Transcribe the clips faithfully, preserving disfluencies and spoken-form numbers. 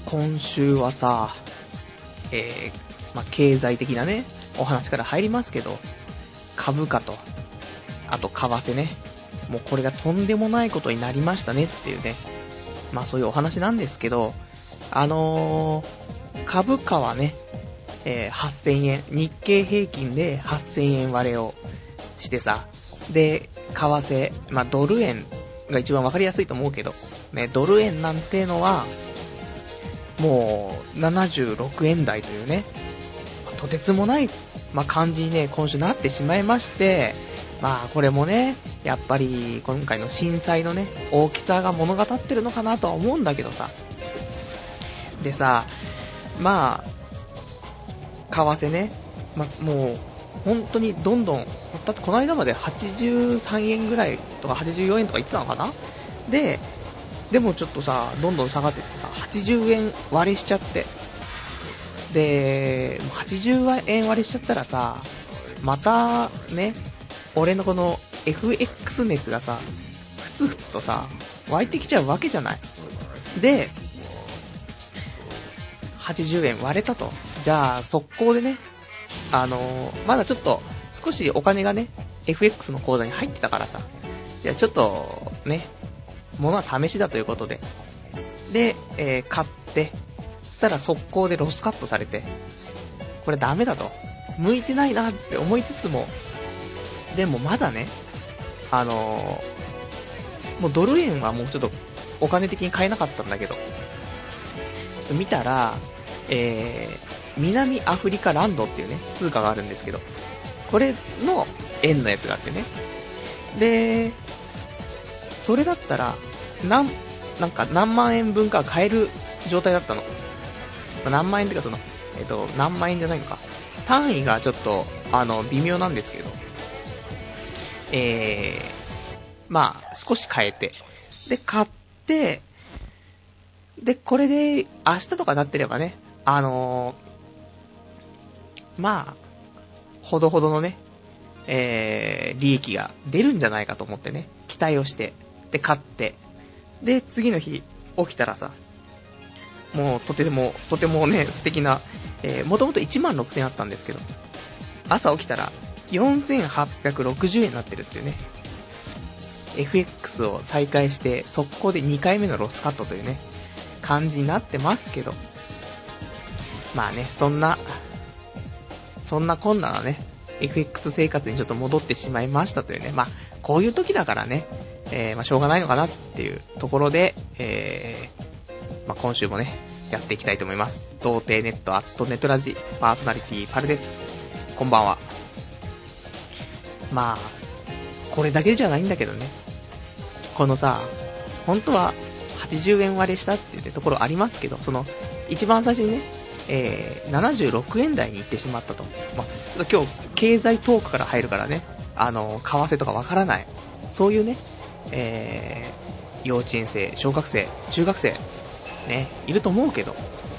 今週はさ、えー、まあ、経済的なね、お話から入りますけど、株価と、あと為替ね、もうこれがとんでもないことになりましたねっていうね、まあそういうお話なんですけど、あのー、株価はね、えー、はっせんえん、日経平均ではっせんえん割れをしてさ、で、為替、まあドル円が一番わかりやすいと思うけど、ね、ドル円なんてのは、もうななじゅうろくえん台というね、とてつもない、まあ、感じにね、今週なってしまいまして、まあこれもね、やっぱり今回の震災のね、大きさが物語ってるのかなとは思うんだけどさ。でさ、まあ、為替ね、まあもう、本当にどんどん、だってこの間まではちじゅうさんえんぐらいとかはちじゅうよえんとか言ってたのかな。で、でもちょっとさ、どんどん下がってってさ、はちじゅうえん割れしちゃって。で、はちじゅうえん割れしちゃったらさ、またね、俺のこの エフエックス 熱がさ、ふつふつとさ、湧いてきちゃうわけじゃない。で、はちじゅうえん割れたと。じゃあ、速攻でね、あのー、まだちょっと、少しお金がね、エフエックス の口座に入ってたからさ、じゃあちょっと、ね、物は試しだということで。で、えー、買って、そしたら速攻でロスカットされて、これダメだと。向いてないなって思いつつも、でもまだね、あのー、もうドル円はもうちょっとお金的に買えなかったんだけど、ちょっと見たら、えー、南アフリカランドっていうね、通貨があるんですけど、これの円のやつがあってね。で、それだったら、なん、なんか何万円分か買える状態だったの。何万円ってかその、えっと、何万円じゃないのか。単位がちょっと、あの、微妙なんですけど、えー、まあ、少し変えて、で、買って、で、これで、明日とかなってればね、あのー、まあ、ほどほどのね、えー、利益が出るんじゃないかと思ってね、期待をして、で、買って、で、次の日、起きたらさ、もう、とても、とてもね、素敵な、えー、もともといちまんろくせんえんあったんですけど、朝起きたら、よんせんはっぴゃくろくじゅうえんになってるっていうね、エフエックス を再開して、速攻でにかいめのロスカットというね、感じになってますけど、まあね、そんな、そんなこんなのね、エフエックス 生活にちょっと戻ってしまいましたというね、まあ、こういう時だからね、えー、まあ、しょうがないのかなっていうところで、えー、まあ、今週もね、やっていきたいと思います。童貞ネットアットネトラジパーソナリティパルです。こんばんは。まあ、これだけじゃないんだけどね、このさ、本当ははちじゅうえん割れしたっていうところありますけど、その、一番最初にね、えー、ななじゅうろくえん台に行ってしまったと。まあ、ちょっと今日、経済トークから入るからね、あの、為替とかわからない。そういうね、えー、幼稚園生、小学生、中学生、ね、いると思うけど、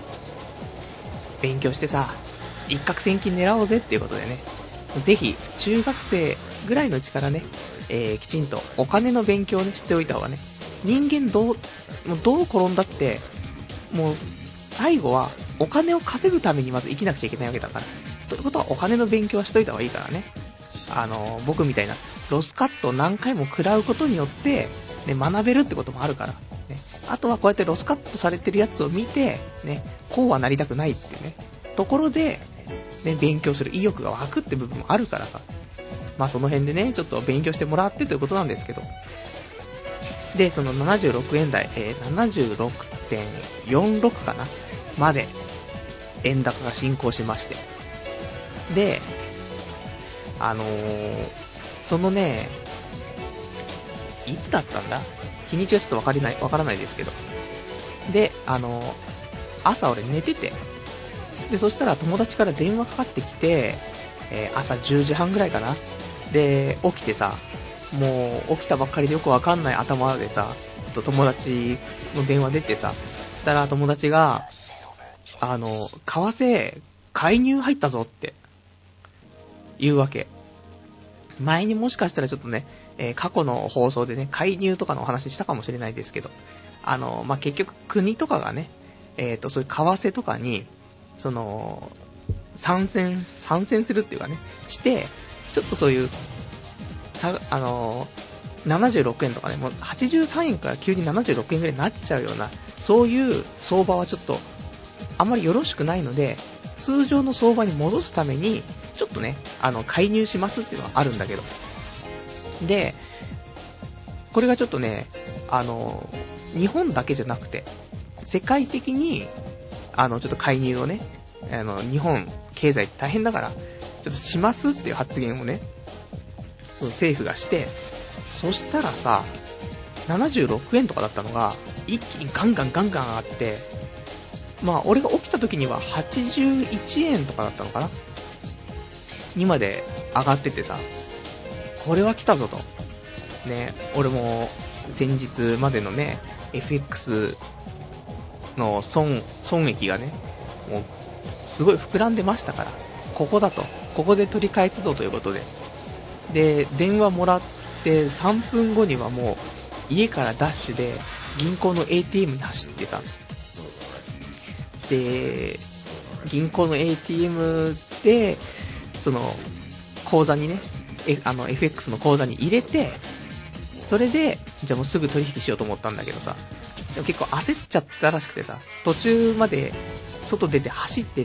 勉強してさ、一攫千金狙おうぜっていうことでね、ぜひ、中学生ぐらいのうちからね、えー、きちんとお金の勉強をね、しておいた方がね、人間どう、もうどう転んだって、もう、最後は、お金を稼ぐためにまず生きなくちゃいけないわけだから。ということは、お金の勉強はしといた方がいいからね。あの、僕みたいな、ロスカットを何回も食らうことによって、ね、学べるってこともあるから。ね。あとはこうやってロスカットされてるやつを見て、ね、こうはなりたくないっていうね、ところで、ね、勉強する意欲が湧くって部分もあるからさ。まあその辺でね、ちょっと勉強してもらってということなんですけど。で、そのななじゅうろくえん台、えー、ななじゅうろくてんよんろく かなまで、円高が進行しまして。で、あのー、そのね、いつだったんだ日にちはちょっとわかりない、わからないですけど。で、あのー、朝俺寝てて、で、そしたら友達から電話かかってきて、えー、朝じゅうじはんぐらいかな。で、起きてさ、もう起きたばっかりでよくわかんない頭でさ、ちょっと友達の電話出てさ、そしたら友達が、あの、為替介入入ったぞって言うわけ。前にもしかしたらちょっとね、えー、過去の放送でね、介入とかのお話したかもしれないですけど、あの、まあ、結局国とかがね、 えっと、そういう為替とかに、その、参戦、参戦するっていうかね、して、ちょっとそういう、さ、あのー、ななじゅうろくえんとかね、もうはちじゅうさんえんから急にななじゅうろくえんぐらいになっちゃうような、そういう相場はちょっと、あんまりよろしくないので、通常の相場に戻すために、ちょっとね、あの、介入しますっていうのはあるんだけど。で、これがちょっとね、あの、日本だけじゃなくて、世界的に、あの、ちょっと介入をね、あの、日本経済大変だから、ちょっとしますっていう発言をね、政府がして、そしたらさ、ななじゅうろくえんとかだったのが、一気にガンガンガンガン上がって、まあ、俺が起きた時にははちじゅういちえんとかだったのかなにまで上がっててさ、これは来たぞと。ね、俺も先日までのね、エフエックス の損、損益がね、もう、すごい膨らんでましたから、ここだと。ここで取り返すぞということで。で、電話もらってさんぷんごにはもう、家からダッシュで、銀行の エーティーエム に走ってさ、で、銀行の エーティーエム で、その、口座にね、えあの エフエックス の口座に入れて、それで、じゃあもうすぐ取引しようと思ったんだけどさ、でも結構焦っちゃったらしくてさ、途中まで外出て走ってって、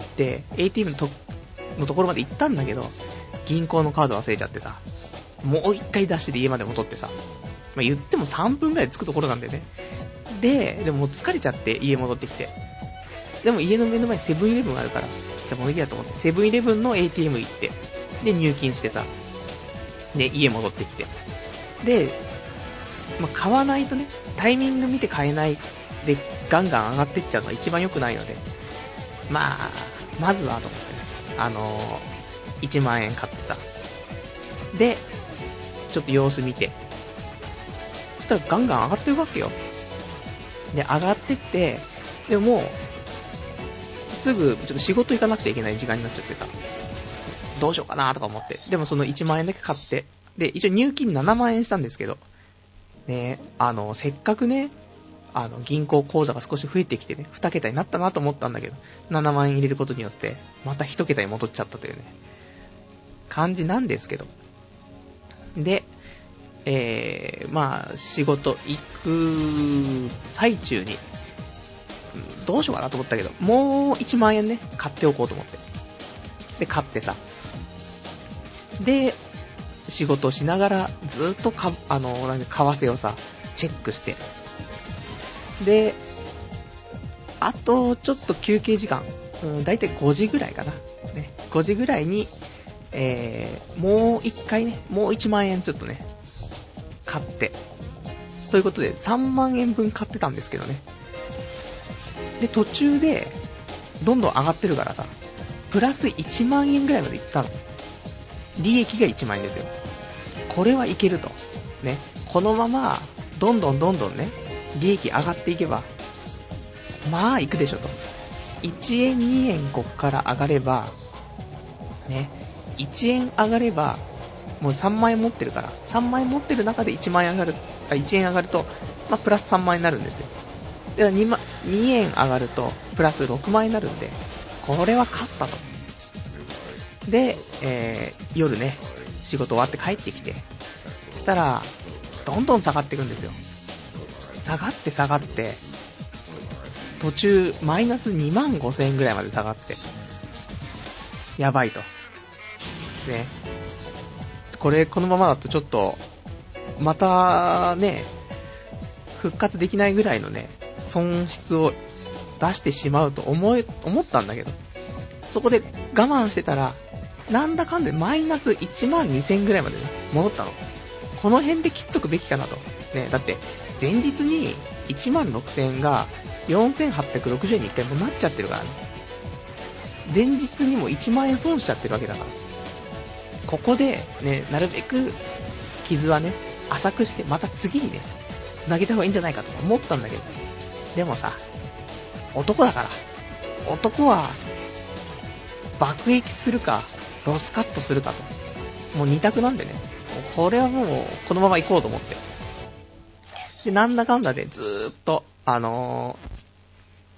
エーティーエム の と, のところまで行ったんだけど、銀行のカード忘れちゃってさ、もう一回ダッシュで家まで戻ってさ、まあ、言ってもさんぷんくらい着くところなんだよね。で、でももう疲れちゃって家戻ってきて、でも家の目の前にセブンイレブンあるから、じゃあもういいやと思って、セブンイレブンの エーティーエム 行って、で入金してさ、で家戻ってきて、で、まあ、買わないとね、タイミング見て買えないでガンガン上がってっちゃうのが一番良くないので、まあ、まずはと思ってね、あのー、いちまんえん買ってさ、で、ちょっと様子見て、そしたらガンガン上がってるわけよ。で、上がってって、でももう、すぐちょっと仕事行かなくちゃいけない時間になっちゃってさ、どうしようかなとか思って、でもそのいちまんえんだけ買って、で、一応入金ななまんえんしたんですけど、ね、あの、せっかくね、あの、銀行口座が少し増えてきてね、に桁になったなと思ったんだけど、ななまんえん入れることによって、またいち桁に戻っちゃったというね、感じなんですけど。で、えー、まあ、仕事行く最中に、どうしようかなと思ったけど、もういちまんえんね、買っておこうと思って。で、買ってさ。で、仕事をしながら、ずっとか、あの、なんか、為替をさ、チェックして。で、あと、ちょっと休憩時間、うん、だいたいごじぐらいかな。ね、ごじぐらいに、えー、もう一回ね、もういちまんえんちょっとね、買って。ということで、さんまんえんぶん買ってたんですけどね。で、途中で、どんどん上がってるからさ、プラスいちまんえんぐらいまでいったの。利益がいちまんえんですよ。これはいけると。ね。このまま、どんどんどんどんね、利益上がっていけば、まあ、いくでしょと。いちえん、にえんこっから上がれば、ね、いちえん上がれば、もうさんまんえん持ってるから、さんまんえん持ってる中でいちまんえん上がる、あ、いちえん上がると、まあ、プラスさんまんえんになるんですよ。では 2, まにえん上がると、プラスろくまんえんになるんで、これは勝ったと。で、えー、夜ね、仕事終わって帰ってきて、そしたら、どんどん下がっていくんですよ。下がって下がって、途中、マイナスにまんごせんえんぐらいまで下がって、やばいと。ね。これ、このままだとちょっと、また、ね、復活できないぐらいのね、損失を出してしまうと思い、思ったんだけど、そこで我慢してたら、なんだかんでマイナスいちまんにせんえんぐらいまで、ね、戻ったの。この辺で切っとくべきかなと。ね、だって、前日にいちまんろくせんえんがよんせんはっぴゃくろくじゅうえんに一回もなっちゃってるからね。前日にもいちまんえん損しちゃってるわけだから。ここで、ね、なるべく傷はね、浅くして、また次にね、繋げた方がいいんじゃないかと思ったんだけど。でもさ、男だから。男は、爆撃するか、ロスカットするかと。もう二択なんでね。これはもう、このまま行こうと思って。で、なんだかんだでずーっと、あのー、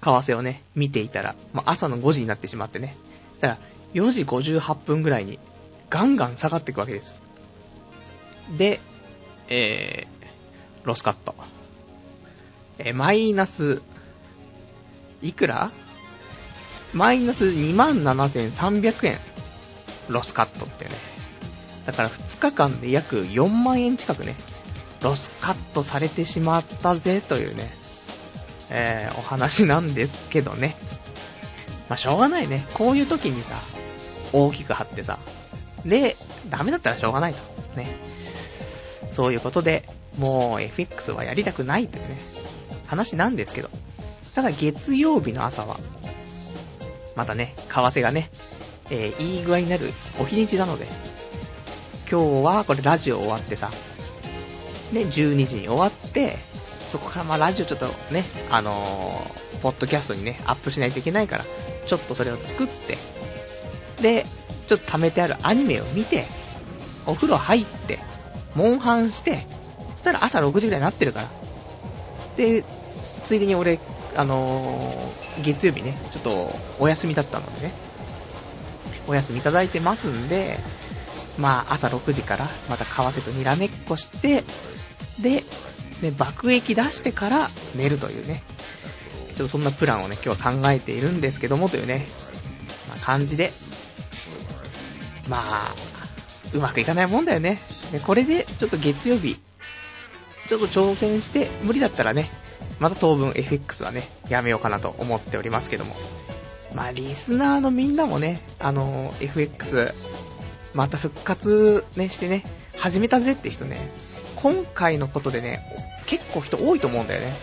替をね、見ていたら、まあ、朝のごじになってしまってね、そしたらよじごじゅうはっぷんぐらいにガンガン下がっていくわけです。で、えー、ロスカット。えー、マイナス、いくら？マイナス にまんななせんさんびゃくえんロスカットってね。だからふつかかんで約よんまんえん近くね、ロスカットされてしまったぜというね、えー、お話なんですけどね。まあしょうがないね。こういう時にさ、大きく貼ってさ、で、ダメだったらしょうがないと。ね。そういうことで、もう エフエックス はやりたくないというね、話なんですけど。ただ月曜日の朝は、またね、為替がね、えー、いい具合になるお日にちなので、今日はこれラジオ終わってさ、で、じゅうにじに終わって、そこからまあラジオちょっとね、あのー、ポッドキャストにね、アップしないといけないから、ちょっとそれを作って、で、ちょっと貯めてあるアニメを見て、お風呂入って、モンハンして、そしたら朝ろくじぐらいになってるから。で、ついでに俺、あのー、月曜日ね、ちょっとお休みだったのでね、お休みいただいてますんで、まあ朝ろくじからまた為替とにらめっこして、で、で爆撃出してから寝るというね、ちょっとそんなプランをね、今日は考えているんですけどもというね、まあ、感じで、まあ、うまくいかないもんだよね。でこれでちょっと月曜日、ちょっと挑戦して、無理だったらね、また当分 エフエックス はね、やめようかなと思っておりますけども。まあ、リスナーのみんなもね、あの、エフエックス、また復活ね、してね、始めたぜって人ね、今回のことでね、結構人多いと思うんだよね。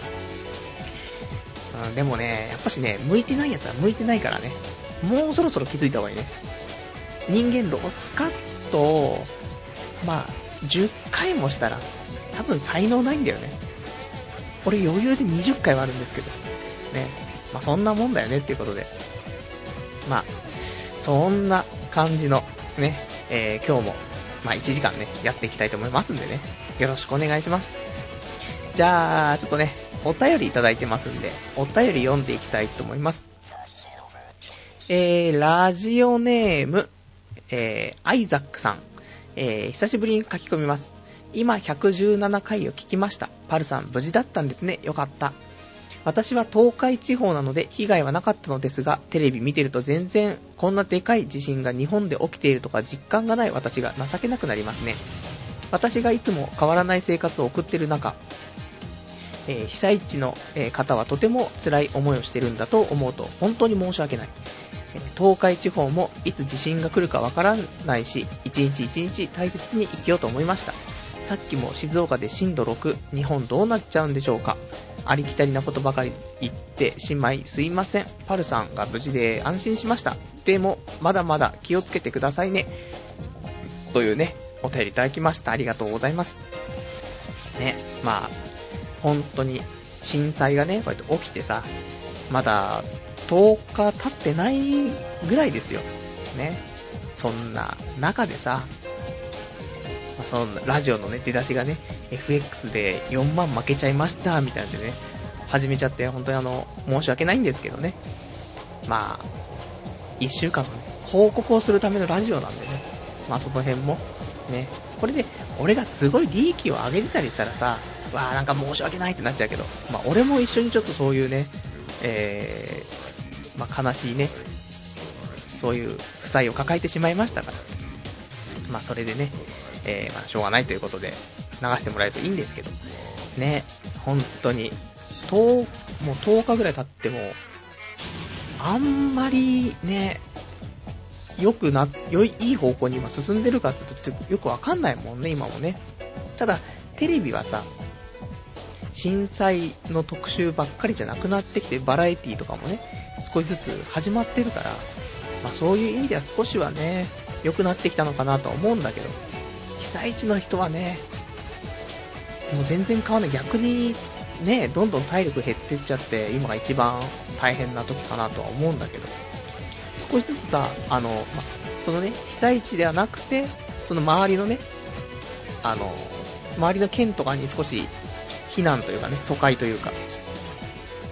うん、でもね、やっぱしね、向いてないやつは向いてないからね、もうそろそろ気づいた方がいいね。人間ロスカットを、まあ、じゅっかいもしたら、多分才能ないんだよね。俺余裕でにじゅっかいはあるんですけど、ね、まあそんなもんだよねっていうことで、まあ、そんな感じのね、えー、今日も、まあいちじかんね、やっていきたいと思いますんでね、よろしくお願いします。じゃあ、ちょっとね、お便りいただいてますんで、お便り読んでいきたいと思います。えー、ラジオネーム、えー、アイザックさん、えー、久しぶりに書き込みます。今ひゃくじゅうななかいを聞きました。パルさん無事だったんですね。よかった。私は東海地方なので被害はなかったのですが、テレビ見てると全然こんなでかい地震が日本で起きているとか実感がない私が情けなくなりますね。私がいつも変わらない生活を送っている中、えー、被災地の、えー、方はとても辛い思いをしているんだと思うと本当に申し訳ない。東海地方もいつ地震が来るかわからないし、一日一日大切に生きようと思いました。さっきも静岡で震度ろく、日本どうなっちゃうんでしょうか。ありきたりなことばかり言ってしまいすいません。パルさんが無事で安心しました。でもまだまだ気をつけてくださいね。というね、お便りいただきました。ありがとうございます。ね、まあ本当に震災がね、こうやって起きてさ、まだとおか経ってないぐらいですよ。ね、そんな中でさ、そのラジオのね出だしがね エフエックス でよんまん負けちゃいましたみたいなんでね始めちゃって、本当にあの申し訳ないんですけどね、まあいっしゅうかんの、ね、報告をするためのラジオなんでね、まあその辺もね、これで俺がすごい利益を上げてたりしたらさ、わーなんか申し訳ないってなっちゃうけど、まあ俺も一緒にちょっとそういうね、えー、まあ悲しいね、そういう負債を抱えてしまいましたから、まあそれでね、えー、まあしょうがないということで流してもらえるといいんですけどね。本当にともうとおかぐらい経ってもあんまりね、よくなよいいい方向に今進んでるかって言うとよくわかんないもんね、今もね。ただテレビはさ、震災の特集ばっかりじゃなくなってきて、バラエティとかもね少しずつ始まってるから、まあ、そういう意味では少しはね良くなってきたのかなとは思うんだけど、被災地の人はね、もう全然変わらない。逆にね、どんどん体力減ってっちゃって、今が一番大変な時かなとは思うんだけど、少しずつさ、あの、ま、そのね、被災地ではなくて、その周りのね、あの、周りの県とかに少し避難というかね、疎開というか、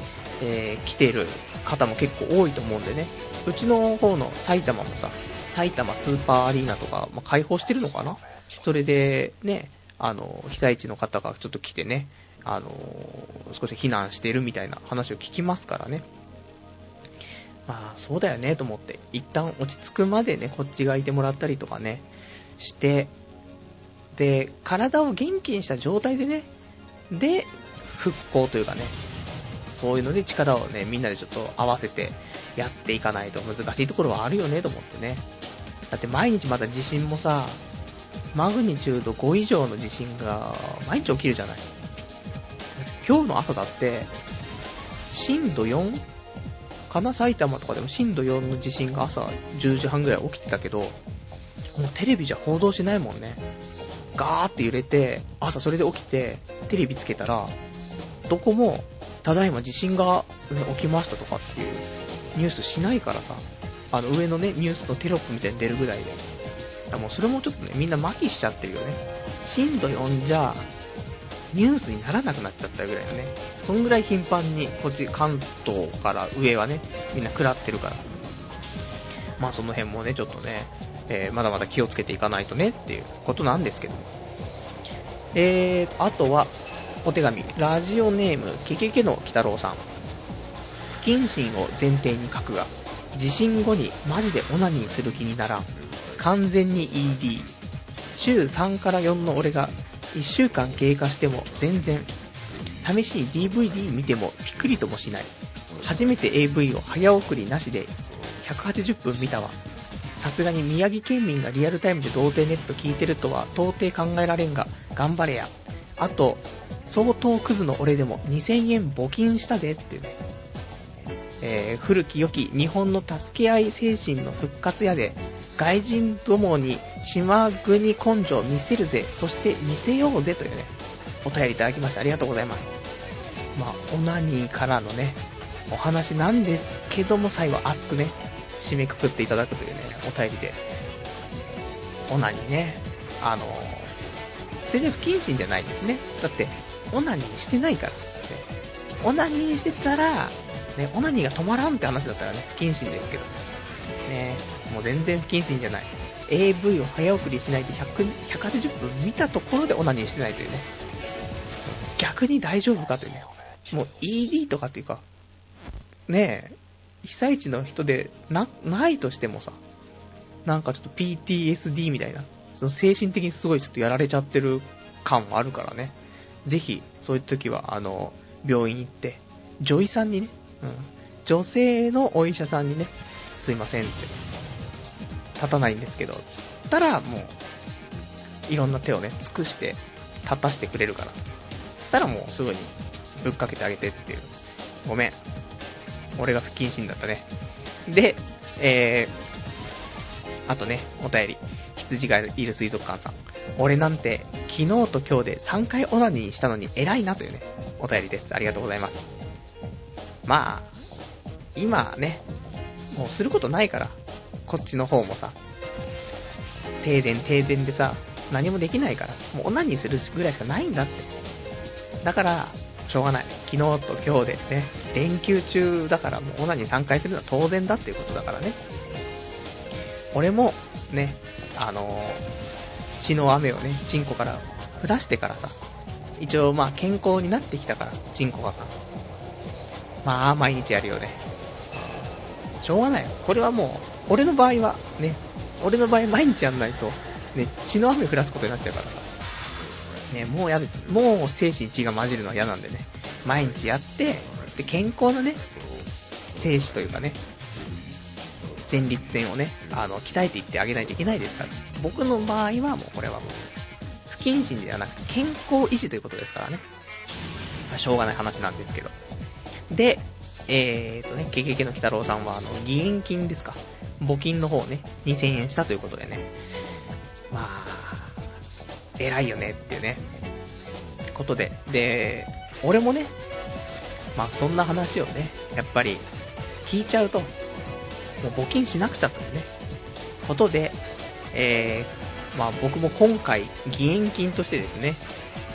えー、来てる方も結構多いと思うんでね、うちの方の埼玉もさ、埼玉スーパーアリーナとか、まあ、開放してるのかな。それでね、あの被災地の方がちょっと来てね、あの少し避難してるみたいな話を聞きますからね。まあそうだよねと思って、一旦落ち着くまでね、こっちがいてもらったりとかねして、で体を元気にした状態でね、で復興というかね、そういうので力をねみんなでちょっと合わせてやっていかないと難しいところはあるよねと思ってね。だって毎日また地震もさ、マグニチュードご以上の地震が毎日起きるじゃない。今日の朝だって震度よんかな、埼玉とかでも震度よんの地震が朝じゅうじはんぐらい起きてたけど、もうテレビじゃ報道しないもんね。ガーって揺れて、朝それで起きてテレビつけたらどこもただいま地震が、ね、起きましたとかっていうニュースしないからさ、あの上のねニュースのテロップみたいに出るぐらいで、だからもうそれもちょっとねみんな麻痺しちゃってるよね。震度よんじゃニュースにならなくなっちゃったぐらいのね、そんぐらい頻繁にこっち関東から上はねみんな食らってるから、まあその辺もねちょっとね、えー、まだまだ気をつけていかないとねっていうことなんですけども、えー、あとはお手紙、ラジオネームケケケの鬼太郎さん。不謹慎を前提に書くが、地震後にマジでオナニーする気にならん。完全に イーディー。週さんからよんの俺がいっしゅうかん経過しても全然、試しに ディーブイディー 見てもピクリともしない。初めて エーブイ を早送りなしでひゃくはちじゅっぷん見たわ。さすがに宮城県民がリアルタイムで童貞ネット聞いてるとは到底考えられんが、頑張れや。あと相当クズの俺でもにせんえん募金したでっていうね、えー、古き良き日本の助け合い精神の復活やで、外人どもに島国根性見せるぜ、そして見せようぜというねお便りいただきました。ありがとうございます。まあオナニーからのねお話なんですけども、最後熱くね締めくくっていただくというねお便りで、オナニーね、あのー、全然不謹慎じゃないですね。だってオナニーしてないから、ね、オナニーしてたら、ね、オナニーが止まらんって話だったらね不謹慎ですけどね、もう全然不謹慎じゃない。 エーブイ を早送りしないでひゃく、ひゃくはちじゅっぷん見たところでオナニーしてないというね、逆に大丈夫かというね、もう イーディー とかっていうかねえ、被災地の人で な, ないとしてもさ、なんかちょっと ピーティーエスディー みたいな、その精神的にすごいちょっとやられちゃってる感もあるからね、ぜひそういう時はあの病院行って女医さんにね、うん、女性のお医者さんにね、すいませんって立たないんですけどつったら、もういろんな手をね尽くして立たせてくれるから、つったらもうすぐにぶっかけてあげてっていう。ごめん、俺が不謹慎だったね。で、えー、あとねお便り、羊がいる水族館さん。俺なんて昨日と今日でさんかいオナニーしたのに偉いなというねお便りです。ありがとうございます。まあ今ねもうすることないから、こっちの方もさ停電停電でさ何もできないから、もうオナニーするぐらいしかないんだって。だからしょうがない、昨日と今日でね連休中だから、もうオナニーさんかいするのは当然だっていうことだからね。俺もね、あのー、血の雨をねチンコから降らしてからさ、一応まあ健康になってきたから、チンコがさ、まあ毎日やるよね。しょうがないよ、これはもう俺の場合はね、俺の場合毎日やんないとね血の雨降らすことになっちゃうからさ、ね、もう嫌です。もう精子に血が混じるのは嫌なんでね、毎日やって、で健康なね精子というかね前立腺をねあの鍛えていってあげないといけないですから、僕の場合はもうこれはもう不謹慎ではなくて健康維持ということですからね、まあ、しょうがない話なんですけど。でえーとねケケケの鬼太郎さんはあの義援金ですか、募金の方をねにせんえんしたということでね、まあ偉いよねっていうねことで、で俺もねまあそんな話をねやっぱり聞いちゃうともう募金しなくちゃというねことで、えー、まあ僕も今回義援金としてですね、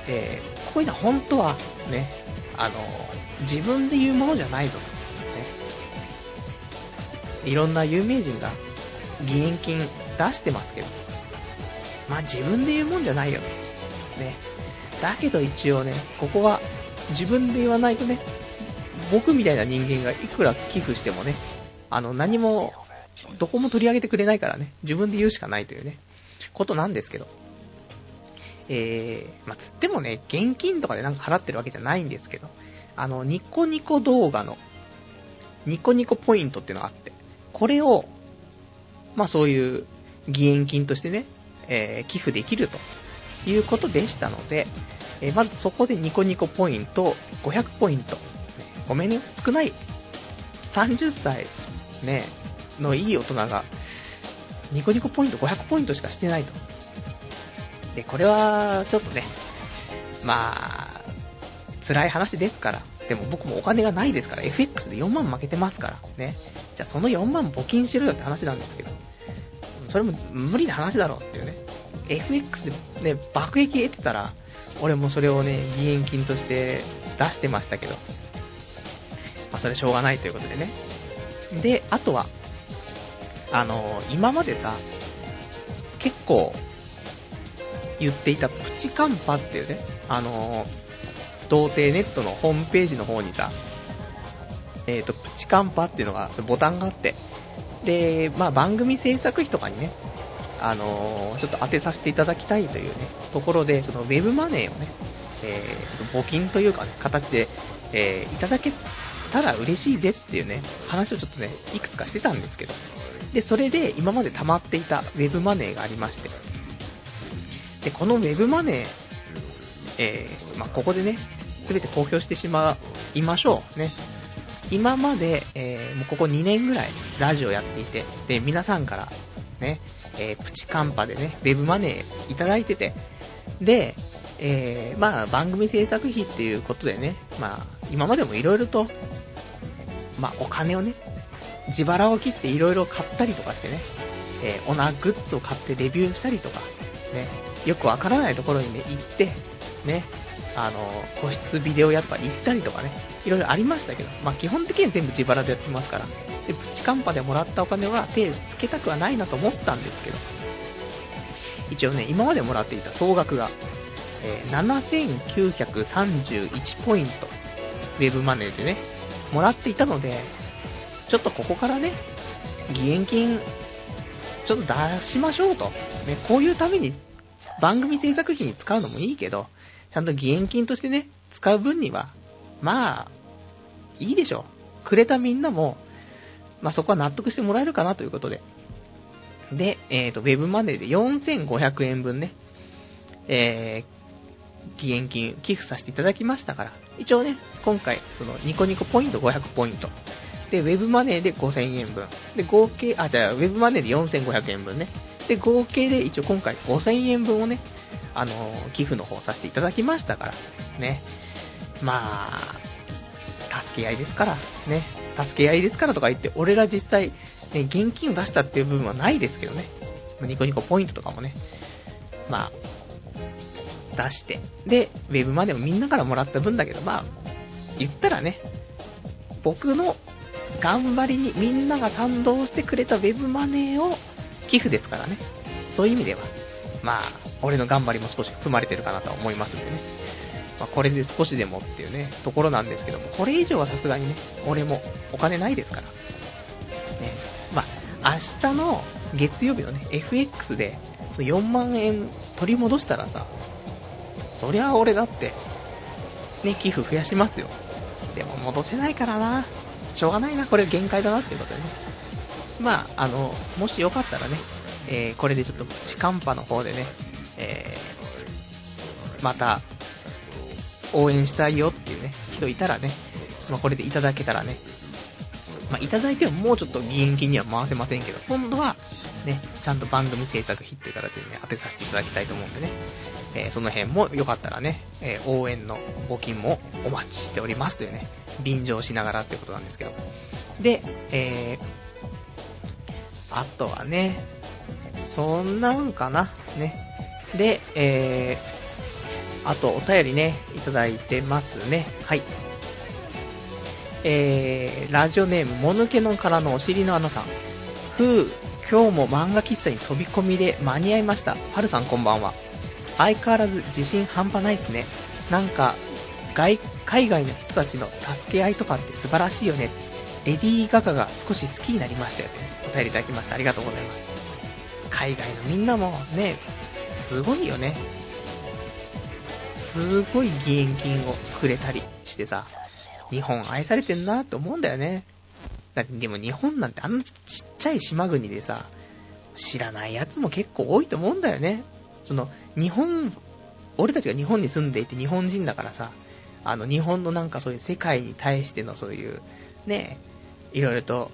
えー、こういうのは本当はね、あの自分で言うものじゃないぞと、ね、いろんな有名人が義援金出してますけど、まあ自分で言うもんじゃないよね。だけど一応ね、ここは自分で言わないとね、僕みたいな人間がいくら寄付してもね、あの何もどこも取り上げてくれないからね、自分で言うしかないというね、ことなんですけど、えー、まあ、つってもね、現金とかでなんか払ってるわけじゃないんですけど、あのニコニコ動画のニコニコポイントっていうのがあって、これをまあそういう義援金としてね、えー、寄付できるということでしたので、えー、まずそこでニコニコポイントごひゃくポイント、ごめんね、少ないさんじゅっさいねのいい大人がニコニコポイントごひゃくポイントしかしてないと。でこれはちょっとね、まあ辛い話ですから。でも僕もお金がないですから、 エフエックス でよんまん負けてますからね。じゃあそのよんまん募金しろよって話なんですけど、それも無理な話だろうっていうね。 エフエックス でね爆撃得てたら俺もそれをね義援金として出してましたけど、まあそれしょうがないということでね。であとはあのー、今までさ結構言っていたプチカンパっていうね、あのー童貞ネットのホームページの方にさ、えーと、プチカンパっていうのが、ボタンがあって、で、まあ番組制作費とかにね、あのー、ちょっと当てさせていただきたいというね、ところで、そのウェブマネーをね、えー、ちょっと募金というかね、形で、えー、いただけたら嬉しいぜっていうね、話をちょっとね、いくつかしてたんですけど、で、それで今まで溜まっていたウェブマネーがありまして、で、このウェブマネー、えー、まあここでね、すべて公表してしまいましょうね。今まで、えー、もうここにねんぐらいラジオやっていて、で皆さんからね、えー、プチカンパでねウェブマネーいただいてて、で、えー、まあ番組制作費っていうことでね、まあ今までもいろいろとまあお金をね自腹を切っていろいろ買ったりとかしてね、えー、オナグッズを買ってレビューしたりとかね、よくわからないところにね行ってね。あの個室ビデオ屋とかに行ったりとかね、いろいろありましたけど、まあ基本的には全部自腹でやってますから、でプチカンパでもらったお金は手つけたくはないなと思ったんですけど、一応ね今までもらっていた総額が、えー、ななせんきゅうひゃくさんじゅういちポイントウェブマネーでねもらっていたので、ちょっとここからね義援金ちょっと出しましょうと、ね、こういうために番組制作費に使うのもいいけど、ちゃんと義援金としてね、使う分には、まあ、いいでしょう。くれたみんなも、まあそこは納得してもらえるかなということで。で、えっと、ウェブマネーでよんせんごひゃくえんぶんね、えー、義援金寄付させていただきましたから、一応ね、今回、その、ニコニコポイントごひゃくポイント。で、ウェブマネーでごせんえんぶん。で、合計、あ、じゃあ、ウェブマネーでよんせんごひゃくえんぶんね。で、合計で一応今回ごせんえんぶんをね、あのー、寄付の方させていただきましたからね。まあ助け合いですからね、助け合いですからとか言って俺ら実際、ね、現金を出したっていう部分はないですけどね、ニコニコポイントとかもね、まあ出して、でウェブまでもみんなからもらった分だけど、まあ言ったらね、僕の頑張りにみんなが賛同してくれたウェブマネーを寄付ですからね。そういう意味ではまあ俺の頑張りも少し含まれてるかなと思いますんでね、まあ、これで少しでもっていうねところなんですけども、これ以上はさすがにね俺もお金ないですからね。まあ明日の月曜日のね エフエックス でよんまんえん取り戻したらさ、そりゃ俺だってね寄付増やしますよ。でも戻せないからな、しょうがないな、これ限界だなっていうことでね、まああのもしよかったらね、えー、これでちょっとプチカンパの方でね、えー、また応援したいよっていうね人いたらね、まあ、これでいただけたらね、まあ、いただいてももうちょっと義援金には回せませんけど、今度はねちゃんと番組制作費っていう形でね当てさせていただきたいと思うんでね、えー、その辺もよかったらね、えー、応援の募金もお待ちしておりますというね、便乗しながらっていうことなんですけど、で、えー、あとはねそんなんかなね。で、えー、 あとお便りね、いただいてますね。はい。えー、ラジオネーム、もぬけのからのお尻の穴さん。ふう、今日も漫画喫茶に飛び込みで間に合いました。はるさんこんばんは。相変わらず自信半端ないですね。なんか、外、海外の人たちの助け合いとかって素晴らしいよね。レディー・ガガが少し好きになりましたよね。お便りいただきました。ありがとうございます。海外のみんなもね、すごいよね。すごい義援金をくれたりしてさ、日本愛されてんなって思うんだよね。だってでも日本なんてあんなちっちゃい島国でさ、知らないやつも結構多いと思うんだよね。その日本、俺たちが日本に住んでいて日本人だからさ、あの日本のなんかそういう世界に対してのそういうね、いろいろと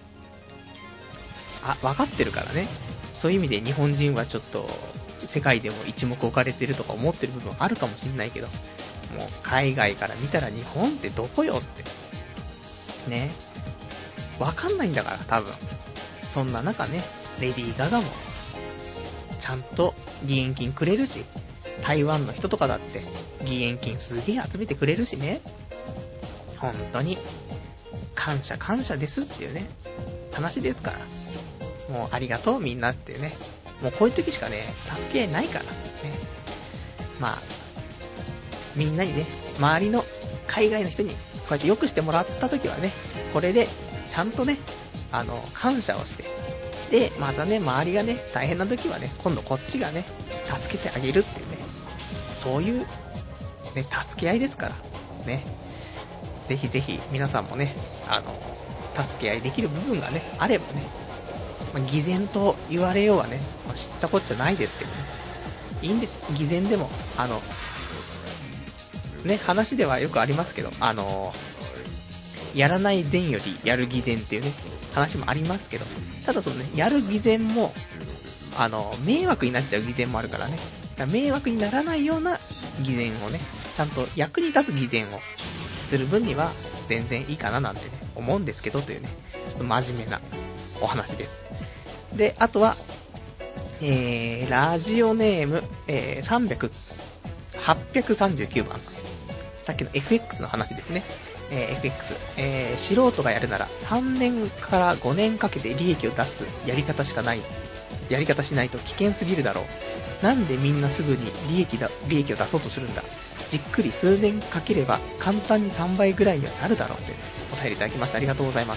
あ分かってるからね。そういう意味で日本人はちょっと世界でも一目置かれてるとか思ってる部分あるかもしれないけど、もう海外から見たら日本ってどこよってね、わかんないんだから多分。そんな中ね、レディー・ガガもちゃんと義援金くれるし、台湾の人とかだって義援金すげえ集めてくれるしね、本当に感謝感謝ですっていうね話ですから、もうありがとうみんなっていうね、もうこういう時しかね助け合いないからね。まあみんなにね、周りの海外の人にこうやって良くしてもらった時はね、これでちゃんとね、あの感謝をして、でまたね周りがね大変な時はね、今度こっちがね助けてあげるっていうね、そういうね助け合いですからね。ぜひぜひ皆さんもね、あの助け合いできる部分がねあればね、まあ、偽善と言われようはね、まあ、知ったこっちゃないですけどね、いいんです。偽善でもあのね、話ではよくありますけど、あのやらない善よりやる偽善っていうね話もありますけど、ただそのね、やる偽善もあの迷惑になっちゃう偽善もあるからね、だから迷惑にならないような偽善をね、ちゃんと役に立つ偽善をする分には全然いいかななんてね思うんですけどというね、ちょっと真面目なお話です。で、あとは、えー、ラジオネーム、えー、さんびゃく、はっぴゃくさんじゅうきゅうばんさん。さっきの エフエックス の話ですね。えー、エフエックス、えー、素人がやるならさんねんからごねんかけて利益を出すやり方しかない。やり方しないと危険すぎるだろう。なんでみんなすぐに利益だ、利益を出そうとするんだ。じっくり数年かければ簡単にさんばいぐらいにはなるだろうってお便りいただきました。ありがとうございます。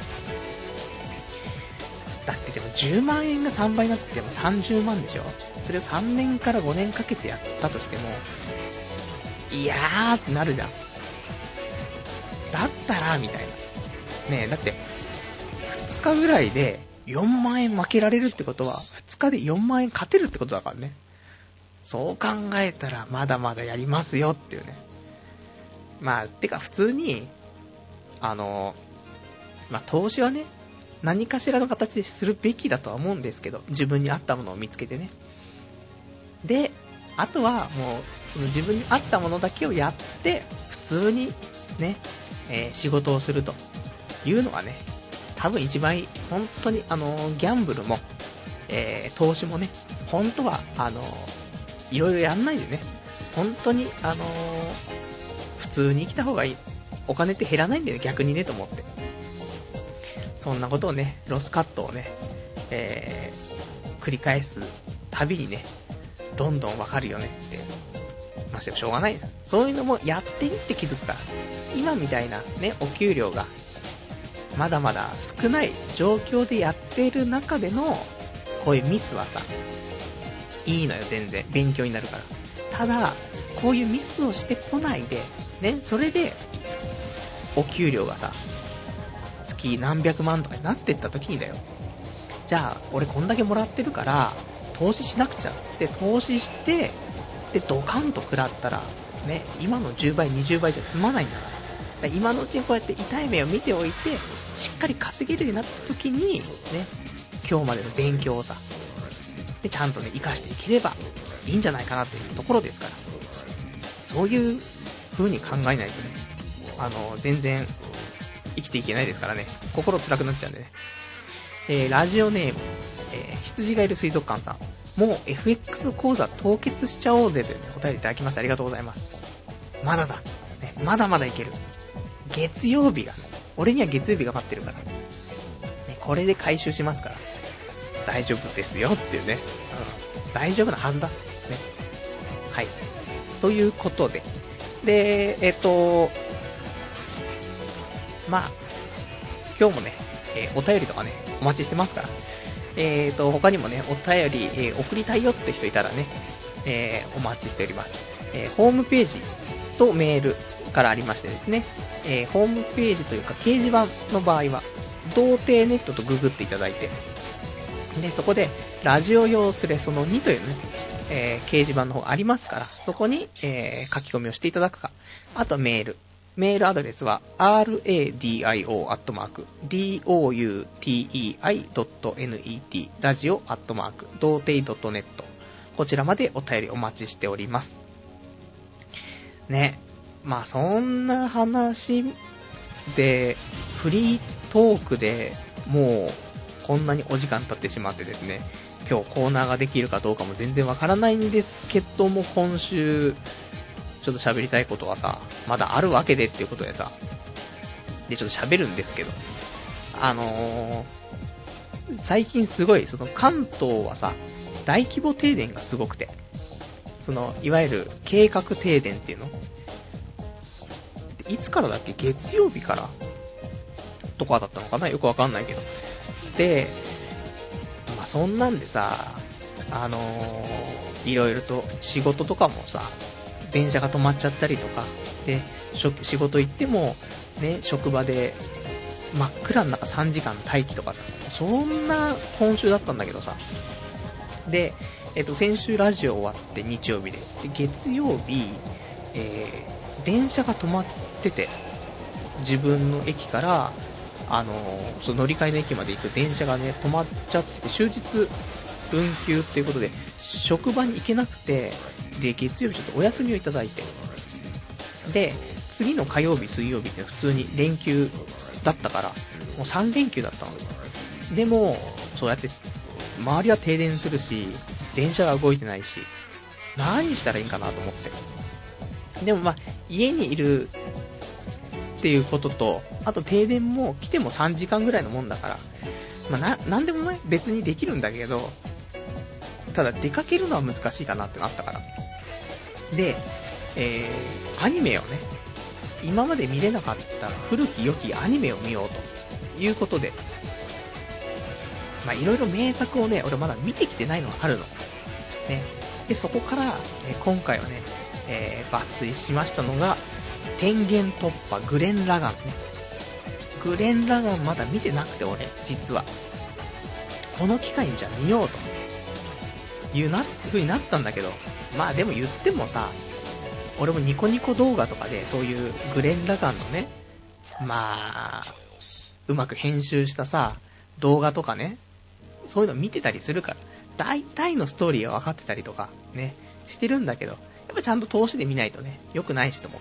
だってでもじゅうまんえんがさんばいになってもさんじゅうまんでしょ。それをさんねんからごねんかけてやったとしても、いやーってなるじゃん。だったらみたいなねえ、だってふつかぐらいでよんまんえん負けられるってことはふつかでよんまんえん勝てるってことだからね。そう考えたらまだまだやりますよっていうね。まあてか普通にあのまあ投資はね、何かしらの形でするべきだとは思うんですけど、自分に合ったものを見つけてね。で、あとはもうその自分に合ったものだけをやって普通にね、えー、仕事をするというのがね、多分一番いい。本当にあのギャンブルも、えー、投資もね、本当はあのいろいろやんないでね、本当にあの普通に生きた方がいい。お金って減らないんだよね、逆にねと思って。そんなことをね、ロスカットをね、えー、繰り返すたびにね、どんどんわかるよねって。まあ、しょうがない。そういうのもやってみて気づくから。今みたいなね、お給料がまだまだ少ない状況でやっている中でのこういうミスはさ、いいのよ、全然勉強になるから。ただこういうミスをしてこないでね、それでお給料がさ月何百万とかになってった時にだよ、じゃあ俺こんだけもらってるから投資しなくちゃって投資して、でドカンと食らったらね、今のじゅうばいにじゅうばいじゃ済まないんだから。だから今のうちにこうやって痛い目を見ておいて、しっかり稼げるようになった時にね、今日までの勉強をさでちゃんとね活かしていければいいんじゃないかなというところですから、そういう風に考えないとね、あの全然生きていけないですからね。心辛くなっちゃうんでね。 えー、ラジオネーム、えー、羊がいる水族館さん。もう エフエックス 講座凍結しちゃおうぜという、ね、お便りいただきましてありがとうございます。まだだ。ね、まだまだいける。月曜日が、俺には月曜日が待ってるから。ね、これで回収しますから。大丈夫ですよっていうね。うん、大丈夫なはずだ。ね。はい。ということで。で、えっと、まあ、今日もね、えー、お便りとかね、お待ちしてますから。えーと、他にもね、お便り、えー、送りたいよって人いたらね、えー、お待ちしております。えー、ホームページとメールからありましてですね、えー、ホームページというか掲示板の場合は、童貞ネットとググっていただいて、で、そこで、ラジオ用スレそのにというね、えー、掲示板の方がありますから、そこに、えー、書き込みをしていただくか、あとメール。メールアドレスは ラディオ アットマーク ドゥテイドットネット ラジオアットマーク童貞 .net こちらまでお便りお待ちしております。ね、まあそんな話でフリートークでもうこんなにお時間経ってしまってですね、今日コーナーができるかどうかも全然わからないんですけども、今週ちょっと喋りたいことはさ、まだあるわけでっていうことでさ、でちょっと喋るんですけど、あのー、最近すごい、その関東はさ、大規模停電がすごくて、その、いわゆる計画停電っていうのいつからだっけ、月曜日からとかだったのかな、よくわかんないけど。で、まあそんなんでさ、あのー、いろいろと仕事とかもさ、電車が止まっちゃったりとかで、仕事行ってもね、職場で真っ暗の中さんじかん待機とかさ、そんな今週だったんだけどさ、で、えっと先週ラジオ終わって日曜日で、で月曜日、えー、電車が止まってて、自分の駅からあのー、その乗り換えの駅まで行く電車がね止まっちゃって、終日運休っていうことで職場に行けなくて、で月曜日ちょっとお休みをいただいて、で次の火曜日水曜日って普通に連休だったから、もうさん連休だったの。でもそうやって周りは停電するし、電車が動いてないし、何したらいいんかなと思って、でもまあ家にいるっていうことと、あと停電も来てもさんじかんぐらいのもんだから、まあ、ななんでもね別にできるんだけど、ただ出かけるのは難しいかなってなったから、で、えー、アニメをね、今まで見れなかった古き良きアニメを見ようということで、まあいろいろ名作をね、俺まだ見てきてないのがあるのね。でそこから、えー、今回はね、えー、抜粋しましたのが天元突破グレン・ラガンね。グレン・ラガンまだ見てなくて、俺実はこの機会にじゃあ見ようというな風になったんだけど、まあでも言ってもさ、俺もニコニコ動画とかでそういうグレン・ラガンのね、まあうまく編集したさ動画とかね、そういうの見てたりするから、大体のストーリーは分かってたりとかねしてるんだけど、やっぱちゃんと通しで見ないとね良くないしと思って、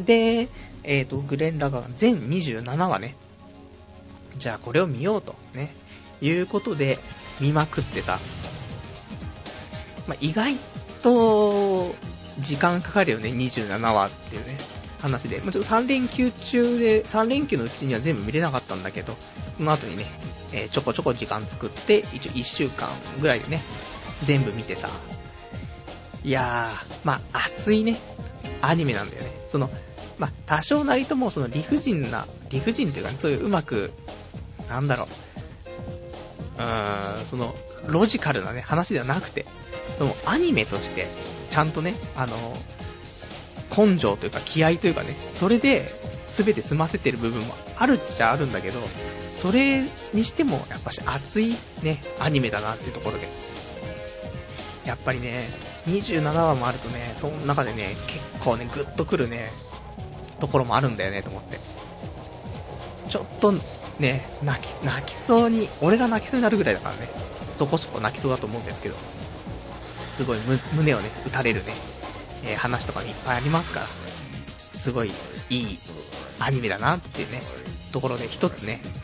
で、えーとグレン・ラガン全にじゅうななわね、じゃあこれを見ようとねいうことで見まくってさ、まあ、意外と時間かかるよね、にじゅうななわっていうね話で、もうちょっとさん連休中でさん連休のうちには全部見れなかったんだけど、その後にね、えー、ちょこちょこ時間作って一応いっしゅうかんぐらいでね全部見てさ、いやー、まあ熱いねアニメなんだよね。そのまあ多少なりともその理不尽な理不尽っていうか、ね、そういううまくなんだろう、うーんそのロジカルなね話ではなくて、でもアニメとしてちゃんとね、あの根性というか気合というかね、それで全て済ませてる部分もあるっちゃあるんだけど、それにしてもやっぱし熱いねアニメだなっていうところで、やっぱりねにじゅうななわもあるとね、その中でね結構ねグッとくるねところもあるんだよねと思って、ちょっとね泣き泣きそうに、俺が泣きそうになるぐらいだからね、そこそこ泣きそうだと思うんですけど、すごい胸をね打たれるね、えー、話とかいっぱいありますから、すごいいいアニメだなっていうねところで、一つね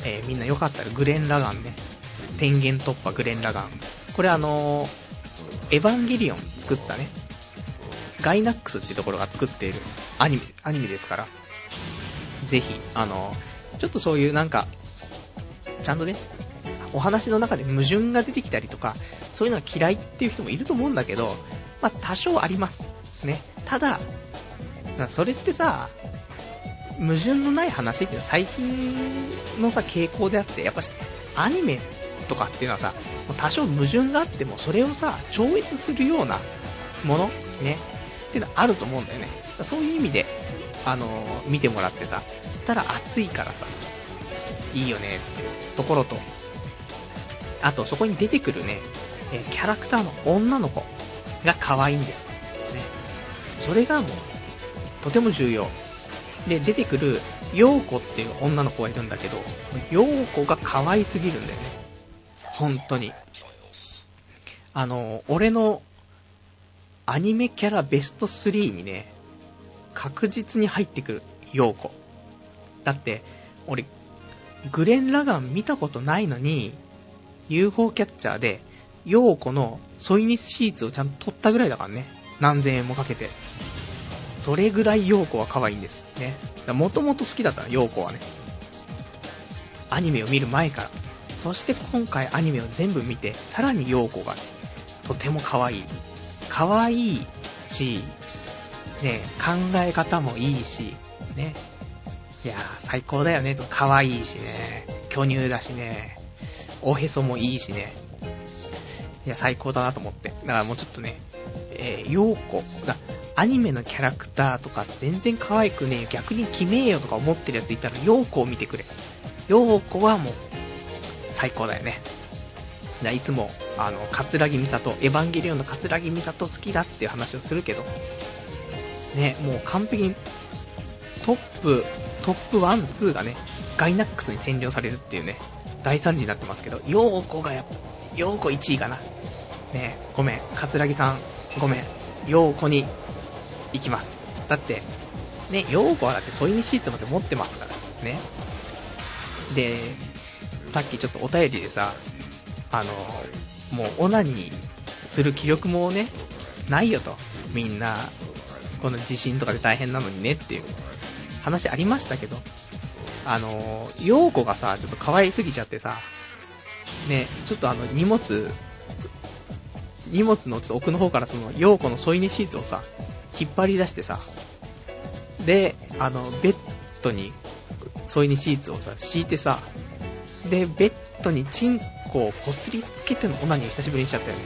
えー、みんなよかったらグレン・ラガンね、天元突破グレン・ラガン、これあのー、エヴァンゲリオン作ったね、ガイナックスっていうところが作っているアニメ、アニメですから、ぜひ、あのー、ちょっとそういうなんか、ちゃんとね、お話の中で矛盾が出てきたりとか、そういうのが嫌いっていう人もいると思うんだけど、まあ多少あります。ね。ただ、それってさ、矛盾のない話っていうのは最近のさ、傾向であって、やっぱアニメとかっていうのはさ、多少矛盾があっても、それをさ、超越するようなものね、っていうのはあると思うんだよね。そういう意味で、あのー、見てもらってさ、そしたら熱いからさ、いいよねっていうところと、あとそこに出てくるね、えー、キャラクターの女の子が可愛いんです。ね。それがもう、とても重要。で、出てくる、ヨーコっていう女の子がいるんだけど、ヨーコが可愛すぎるんだよね。本当に。あの、俺のアニメキャラベストスリーにね、確実に入ってくる、ヨーコ。だって、俺、グレン・ラガン見たことないのに、ユーフォー キャッチャーで、ヨーコの添い寝シーツをちゃんと取ったぐらいだからね。何千円もかけて。それぐらいヨーコは可愛いんですね。もともと好きだったヨーコはね。アニメを見る前から。そして今回アニメを全部見て、さらにヨーコが、ね、とても可愛い。可愛いし、ね、考え方もいいし、ね。いやー、最高だよね。可愛いしね。巨乳だしね。おへそもいいしね。いや、最高だなと思って。だからもうちょっとね、えー、ヨーコが、アニメのキャラクターとか全然可愛くねえ、逆に決めえよとか思ってるやついたら、ヨーコを見てくれ。ヨーコはもう、最高だよね。いつも、あの、桂木美里、エヴァンゲリオンの桂木美里好きだっていう話をするけど、ね、もう完璧に、トップ、トップワン、ツーがね、ガイナックスに占領されるっていうね、大惨事になってますけど、ヨーコがやっぱ、ヨーコいちいかな。ね、ごめん、桂木さん、ごめん、ヨーコに行きます。だって、ね、ヨーコはだって添い寝シーツまで持ってますから、ね。で、さっきちょっとお便りでさ、あの、もうオナニーする気力もね、ないよと。みんな、この地震とかで大変なのにねっていう話ありましたけど、あの、ヨーコがさ、ちょっと可愛すぎちゃってさ、ね、ちょっとあの、荷物、荷物のちょっと奥の方からその、ヨーコの添い寝シーツをさ、引っ張り出してさ、で、あの、ベッドに添い寝シーツをさ、敷いてさ、で、ベッドにチンコをこすりつけてのオナニー久しぶりにしちゃったよね。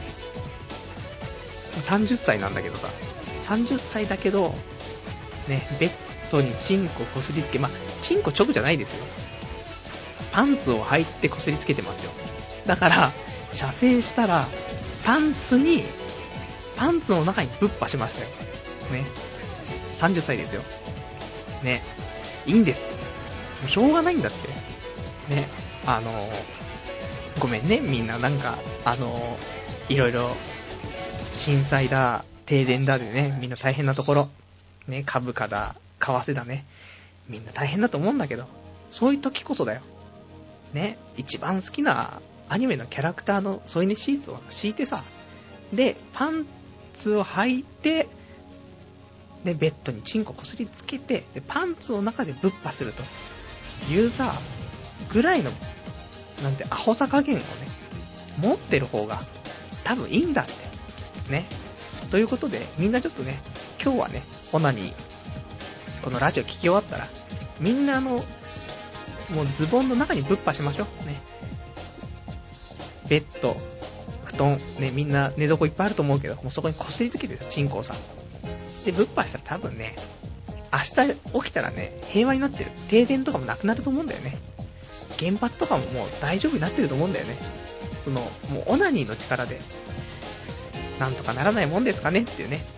さんじゅっさいなんだけどさ、さんじゅっさいだけど、ね、ベッドにチンコこすりつけ、まあ、チンコ直じゃないですよ。パンツを履いてこすりつけてますよ。だから、射精したら、パンツに、パンツの中にぶっぱしましたよ。ね。さんじゅっさいですよ。ね。いいんです。もうしょうがないんだって。ね。あのー、ごめんね、みんななんか、あのー、いろいろ、震災だ、停電だでね、みんな大変なところ。ね、株価だ、為替だね。みんな大変だと思うんだけど、そういう時こそだよ。ね。一番好きなアニメのキャラクターの添い寝シーツを敷いてさ、で、パンツを履いて、で、ベッドにチンコこすりつけて、で、パンツの中でぶっぱするというさ、ぐらいの、なんて、アホさ加減をね、持ってる方が、多分いいんだって。ね。ということで、みんなちょっとね、今日はね、オナニー、このラジオ聞き終わったら、みんなあの、もうズボンの中にぶっぱしましょう。ね。ベッド、布団、ね、みんな寝床いっぱいあると思うけど、もうそこにこすりつけてさ、チンコをさ。で、ぶっぱしたら多分ね、明日起きたらね、平和になってる。停電とかもなくなると思うんだよね。原発とかももう大丈夫になってると思うんだよね。その、もうオナニーの力で、なんとかならないもんですかねっていうね。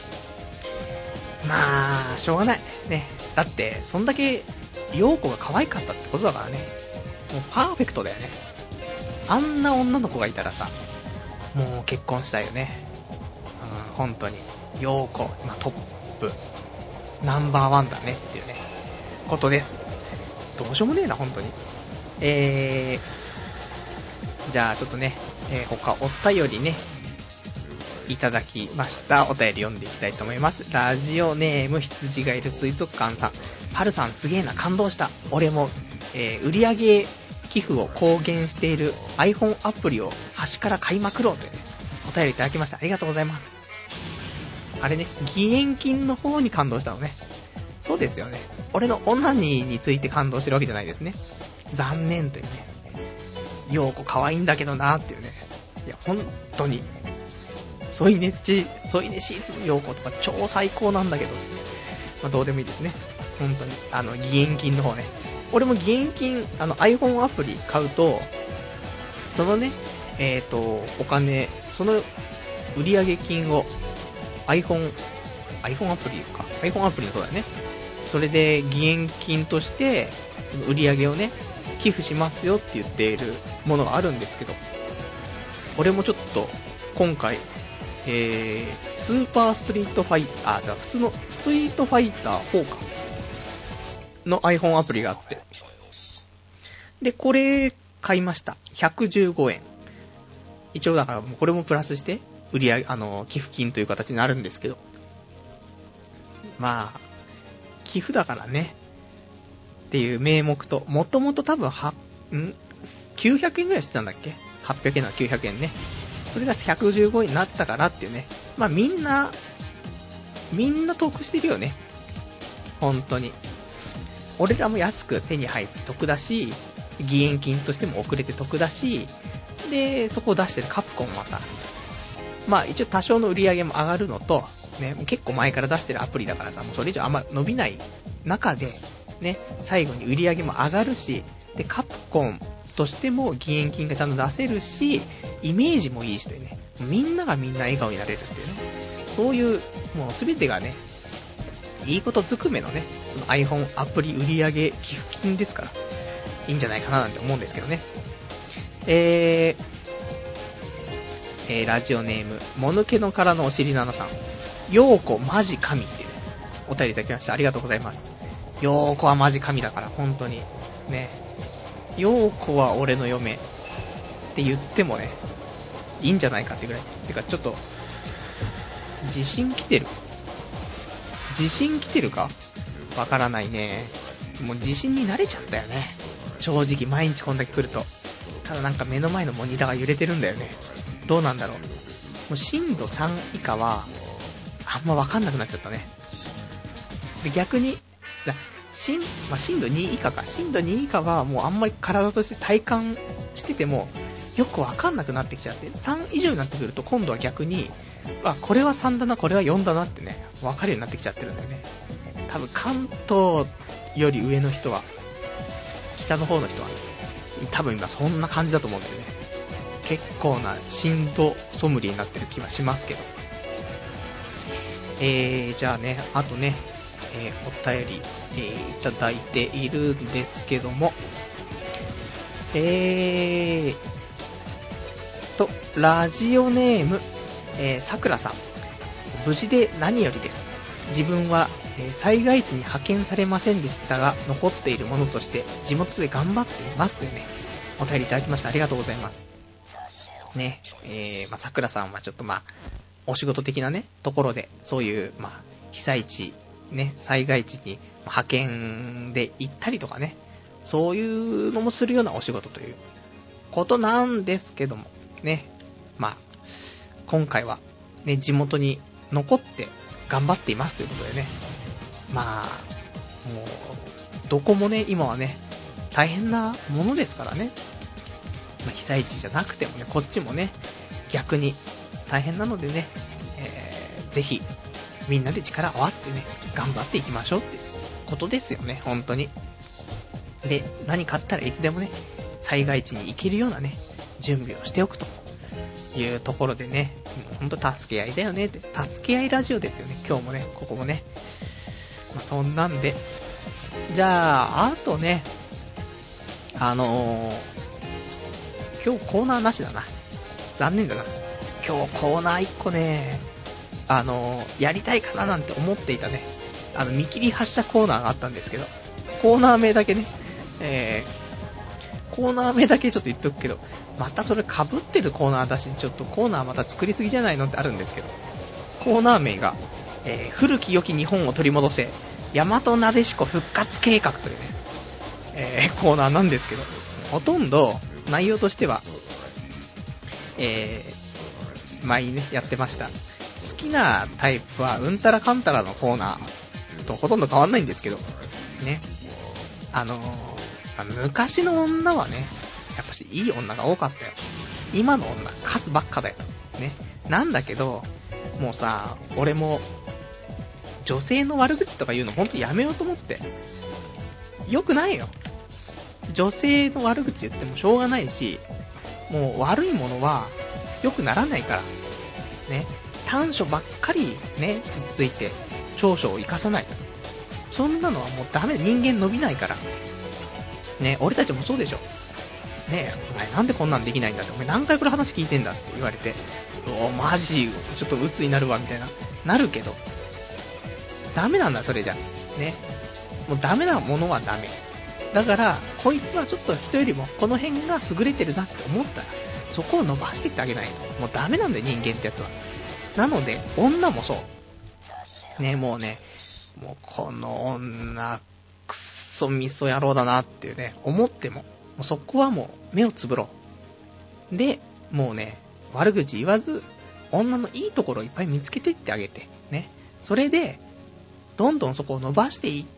まあ、しょうがない。ね。だって、そんだけ、ヨーコが可愛かったってことだからね。もうパーフェクトだよね。あんな女の子がいたらさ、もう結婚したいよね。うん、本当に。ヨーコ、まあ、トップ、ナンバーワンだねっていうね、ことです。 どうしようもねえな、本当に。えー、じゃあちょっとね、えー、他お便りね、いただきました。お便り読んでいきたいと思います。ラジオネーム羊がいる水族館さん。パルさんすげえな、感動した。俺も、えー、売上寄付を公言している iPhone アプリを端から買いまくろうという、ね、お便りいただきました。ありがとうございます。あれね、義援金の方に感動したのね。そうですよね。俺のオナニーについて感動してるわけじゃないですね。残念というね。ようこ可愛いんだけどなーっていうね。いや、本当に。添い寝し、添い寝シーツのようことか超最高なんだけど。まあ、どうでもいいですね。本当に。あの、義援金の方ね。俺も義援金、あの、iPhone アプリ買うと、そのね、えっと、お金、その売上金を iPhone、iPhone アプリか。iPhone アプリの方だよね。それで義援金として、その売り上げをね、寄付しますよって言っているものがあるんですけど、俺もちょっと今回、えー、スーパーストリートファイター、あ、じゃあ普通のストリートファイターフォーかの iPhone アプリがあって、で、これ買いました。ひゃくじゅうごえん。一応だからもうこれもプラスして売り上げ、あの、寄付金という形になるんですけど、まあ、寄付だからねっていう名目と、もともと多分はんきゅうひゃくえんぐらいしてたんだっけ、はっぴゃくえんならきゅうひゃくえんね、それがひゃくじゅうごえんになったからっていうね、まあみんなみんな得してるよね、本当に。俺らも安く手に入って得だし、義援金としても遅れて得だし、でそこを出してるカプコンはさ、まあ一応多少の売り上げも上がるのとね、結構前から出してるアプリだからさ、もうそれ以上あんま伸びない中で、ね、最後に売り上げも上がるし、で、カプコンとしても義援金がちゃんと出せるし、イメージもいいしというね、みんながみんな笑顔になれるっていうね、そういう、もうすべてがね、いいことずくめのね、その iPhone アプリ売り上げ寄付金ですから、いいんじゃないかななんて思うんですけどね。えー、えー、ラジオネーム、もぬけの殻のお尻なのさん。ようこマジ神っていう、ね、お便りいただきました。ありがとうございます。ようこはマジ神だから本当にね、ようこは俺の嫁って言ってもね、いいんじゃないかってぐらい。てかちょっと地震来てる地震来てるかわからないね。もう地震に慣れちゃったよね、正直。毎日こんだけ来ると。ただなんか目の前のモニターが揺れてるんだよね。どうなんだろう。もう震度さん以下はあんま分かんなくなっちゃったね。で逆に震、まあ、震度に以下か震度に以下はもうあんまり体として体感しててもよく分かんなくなってきちゃって、さん以上になってくると今度は逆に、あ、これはさんだなこれはよんだなってね、分かるようになってきちゃってるんだよね。多分関東より上の人は、北の方の人は多分今そんな感じだと思うんだよね。結構な震度ソムリエになってる気はしますけど。えー、じゃあね、あとね、えー、お便り、えー、いただいているんですけども、えーと、ラジオネーム、えー、さくらさん。無事で何よりです。自分は、えー、災害地に派遣されませんでしたが、残っているものとして地元で頑張っていますというね、お便りいただきました。ありがとうございます。ね、えー、まあ、さくらさんはちょっとまあ、お仕事的なね、ところで、そういう、まあ、被災地、ね、災害地に派遣で行ったりとかね、そういうのもするようなお仕事ということなんですけども、ね、まあ、今回は、ね、地元に残って頑張っていますということでね、まあ、もう、どこもね、今はね、大変なものですからね、まあ、被災地じゃなくてもね、こっちもね、逆に大変なのでね、えー、ぜひみんなで力を合わせてね、頑張っていきましょうっていうことですよね、本当に。で、何かあったらいつでもね、災害地に行けるようなね、準備をしておくというところでね、本当助け合いだよねって、助け合いラジオですよね、今日もね、ここもね。まあ、そんなんで、じゃあ、あとね、あのー、今日コーナーなしだな。残念だな。今日コーナーいっこね、あのー、やりたいかななんて思っていたね、あの見切り発車コーナーがあったんですけど、コーナー名だけね、 えー、コーナー名だけちょっと言っとくけど、またそれ被ってるコーナーだし、ちょっとコーナーまた作りすぎじゃないのってあるんですけど、コーナー名が、えー、古き良き日本を取り戻せ、大和なでしこ復活計画というね、えー、コーナーなんですけど、ほとんど内容としては、えー、前にね、やってました。好きなタイプはうんたらかんたらのコーナーとほとんど変わんないんですけど、ね。あのー、昔の女はね、やっぱしいい女が多かったよ。今の女、カスばっかだよ。ね。なんだけど、もうさ、俺も、女性の悪口とか言うのほんとやめようと思って。よくないよ。女性の悪口言ってもしょうがないし、もう悪いものは良くならないから。ね。短所ばっかりね、つっついて、長所を生かさない。そんなのはもうダメだ。人間伸びないから。ね、俺たちもそうでしょ。ねえ、お前なんでこんなんできないんだって、お前何回これ話聞いてんだって言われて、おマジ、ちょっと鬱になるわ、みたいな、なるけど、ダメなんだ、それじゃ。ね。もうダメなものはダメ。だから、こいつはちょっと人よりも、この辺が優れてるなって思ったら、そこを伸ばしていってあげないと。もうダメなんだよ、人間ってやつは。なので、女もそう。ね、もうね、もうこの女、くっそみそ野郎だなっていうね、思っても、もうそこはもう目をつぶろう。で、もうね、悪口言わず、女のいいところをいっぱい見つけていってあげて、ね。それで、どんどんそこを伸ばしていって、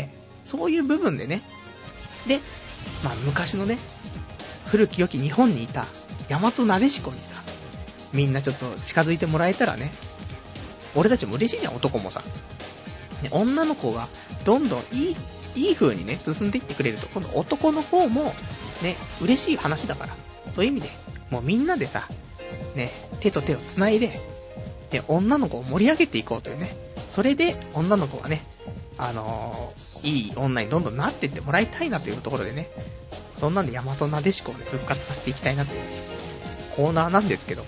そういう部分でね、で、まあ昔のね、古き良き日本にいた大和なでしこにさ、みんなちょっと近づいてもらえたらね、俺たちも嬉しいじゃん、男もさ。ね、女の子がどんどんいい、いい風にね、進んでいってくれると、今度男の方も、ね、嬉しい話だから。そういう意味で、もうみんなでさ、ね、手と手を繋いで、で、女の子を盛り上げていこうというね。それで、女の子がね、あのー、いい女にどんどんなっていってもらいたいなというところでね、そんなんで大和なでしこを、ね、復活させていきたいなという、ね、コーナーなんですけど、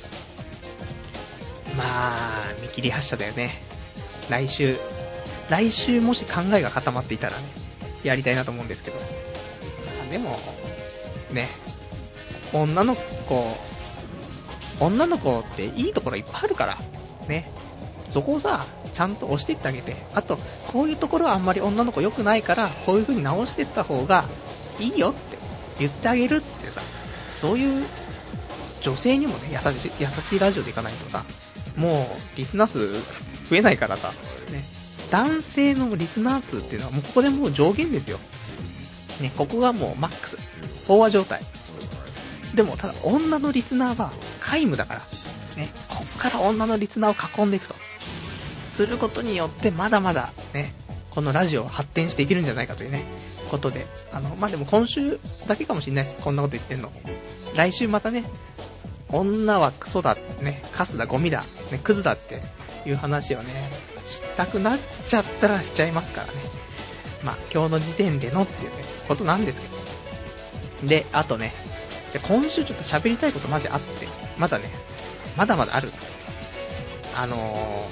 まあ、見切り発車だよね。来週、来週もし考えが固まっていたらね、やりたいなと思うんですけど。でも、ね、女の子、女の子っていいところいっぱいあるから、ね。そこをさ、ちゃんと押していってあげて、あと、こういうところはあんまり女の子良くないから、こういう風に直していった方がいいよって言ってあげるってさ、そういう女性にもね、優しい、優しいラジオでいかないとさ、もう、リスナー数増えないからさ、ね。男性のリスナー数っていうのはもうここでもう上限ですよ。ね、ここがもうマックス。飽和状態。でも、ただ女のリスナーは皆無だから。ね、こっから女のリスナーを囲んでいくと。することによって、まだまだ、ね、このラジオは発展していけるんじゃないかというね、ことで。あの、まあ、でも今週だけかもしれないです。こんなこと言ってんの。来週またね、女はクソだ、ね、カスだ、ゴミだ、ね、クズだっていう話をね、したくなっちゃったらしちゃいますからね。まあ、今日の時点でのっていうね、ことなんですけど。で、あとね、じゃ今週ちょっと喋りたいことマジあって、まだね、まだまだある。あのー、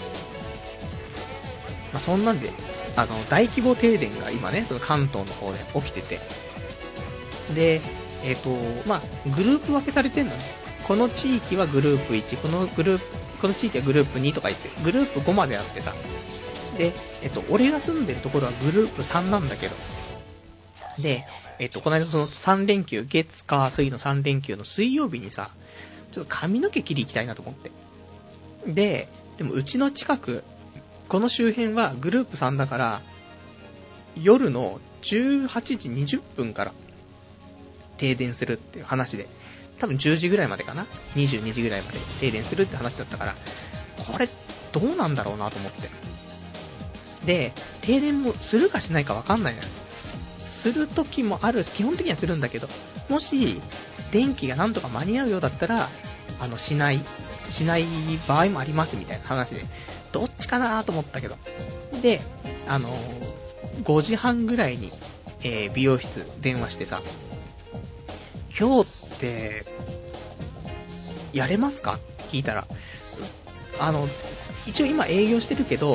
まあ、そんなんで、あの、大規模停電が今ね、その関東の方で起きてて。で、えっと、まあ、グループ分けされてんのね。この地域はグループいち、このグループ、この地域はグループにとか言って、グループごまであってさ。で、えっと、俺が住んでるところはグループさんなんだけど。で、えっと、この間そのさん連休、月、火、水のさん連休の水曜日にさ、ちょっと髪の毛切り行きたいなと思って。で、でもうちの近く、この周辺はグループさんだから、夜のじゅうはちじにじゅっぷんから停電するっていう話で、多分じゅうじぐらいまでかな、にじゅうにじぐらいまで停電するって話だったから、これどうなんだろうなと思って。で、停電もするかしないか分かんないのよ。する時もあるし、基本的にはするんだけど、もし電気がなんとか間に合うようだったら、あのしないしない場合もありますみたいな話で、どっちかなと思ったけど、で、あのごじはんぐらいに、えー、美容室電話してさ、今日ってやれますかって聞いたら、あの一応今営業してるけど、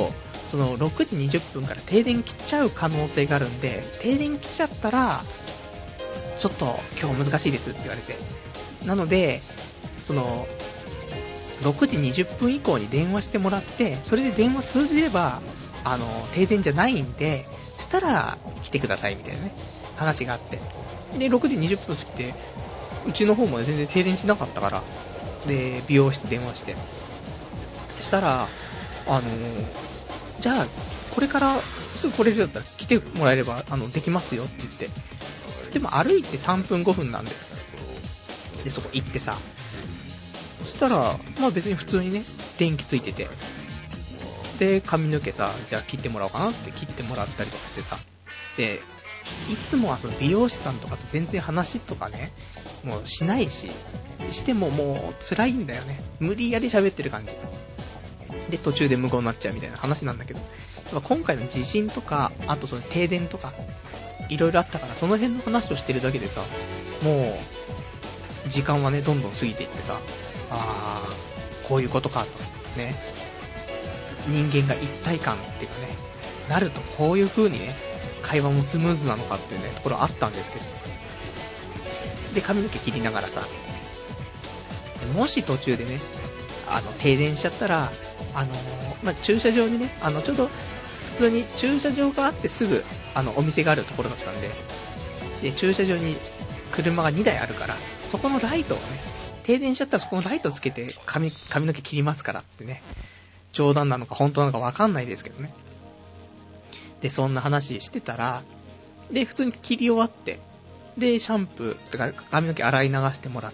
そのろくじにじゅっぷんから停電切っちゃう可能性があるんで、停電切っちゃったらちょっと今日難しいですって言われて、なのでそのろくじにじゅっぷん以降に電話してもらって、それで電話通じればあの停電じゃないんで、したら来てくださいみたいなね話があって、でろくじにじゅっぷん過ぎてうちの方も全然停電しなかったから、で美容室電話してしたら、あのー、じゃあこれからすぐ来れるようだったら来てもらえればあのできますよって言って、でも歩いてさんぷんごふんなんで、でそこ行ってさ、そしたらまあ別に普通にね電気ついてて、で髪の毛さ、じゃあ切ってもらおうかなって切ってもらったりとかしてさ、でいつもはその美容師さんとかと全然話とかねもうしないし、してももう辛いんだよね、無理やり喋ってる感じで途中で無言になっちゃうみたいな話なんだけど、今回の地震とかあとその停電とかいろいろあったから、その辺の話をしてるだけでさ、もう時間はねどんどん過ぎていってさ、あーこういうことかとね、人間が一体感っていうかねなるとこういう風にね会話もスムーズなのかっていうねところあったんですけど、で髪の毛切りながらさ、もし途中でねあの停電しちゃったら、あのーまあ、駐車場にね、あのちょうど普通に駐車場があってすぐあのお店があるところだったんで、で駐車場に車がにだいあるから、そこのライトをね、停電しちゃったらそこのライトをつけて 髪, 髪の毛切りますからっつってね、冗談なのか本当なのか分かんないですけどね、でそんな話してたら、で普通に切り終わって、でシャンプーとか髪の毛洗い流してもらって、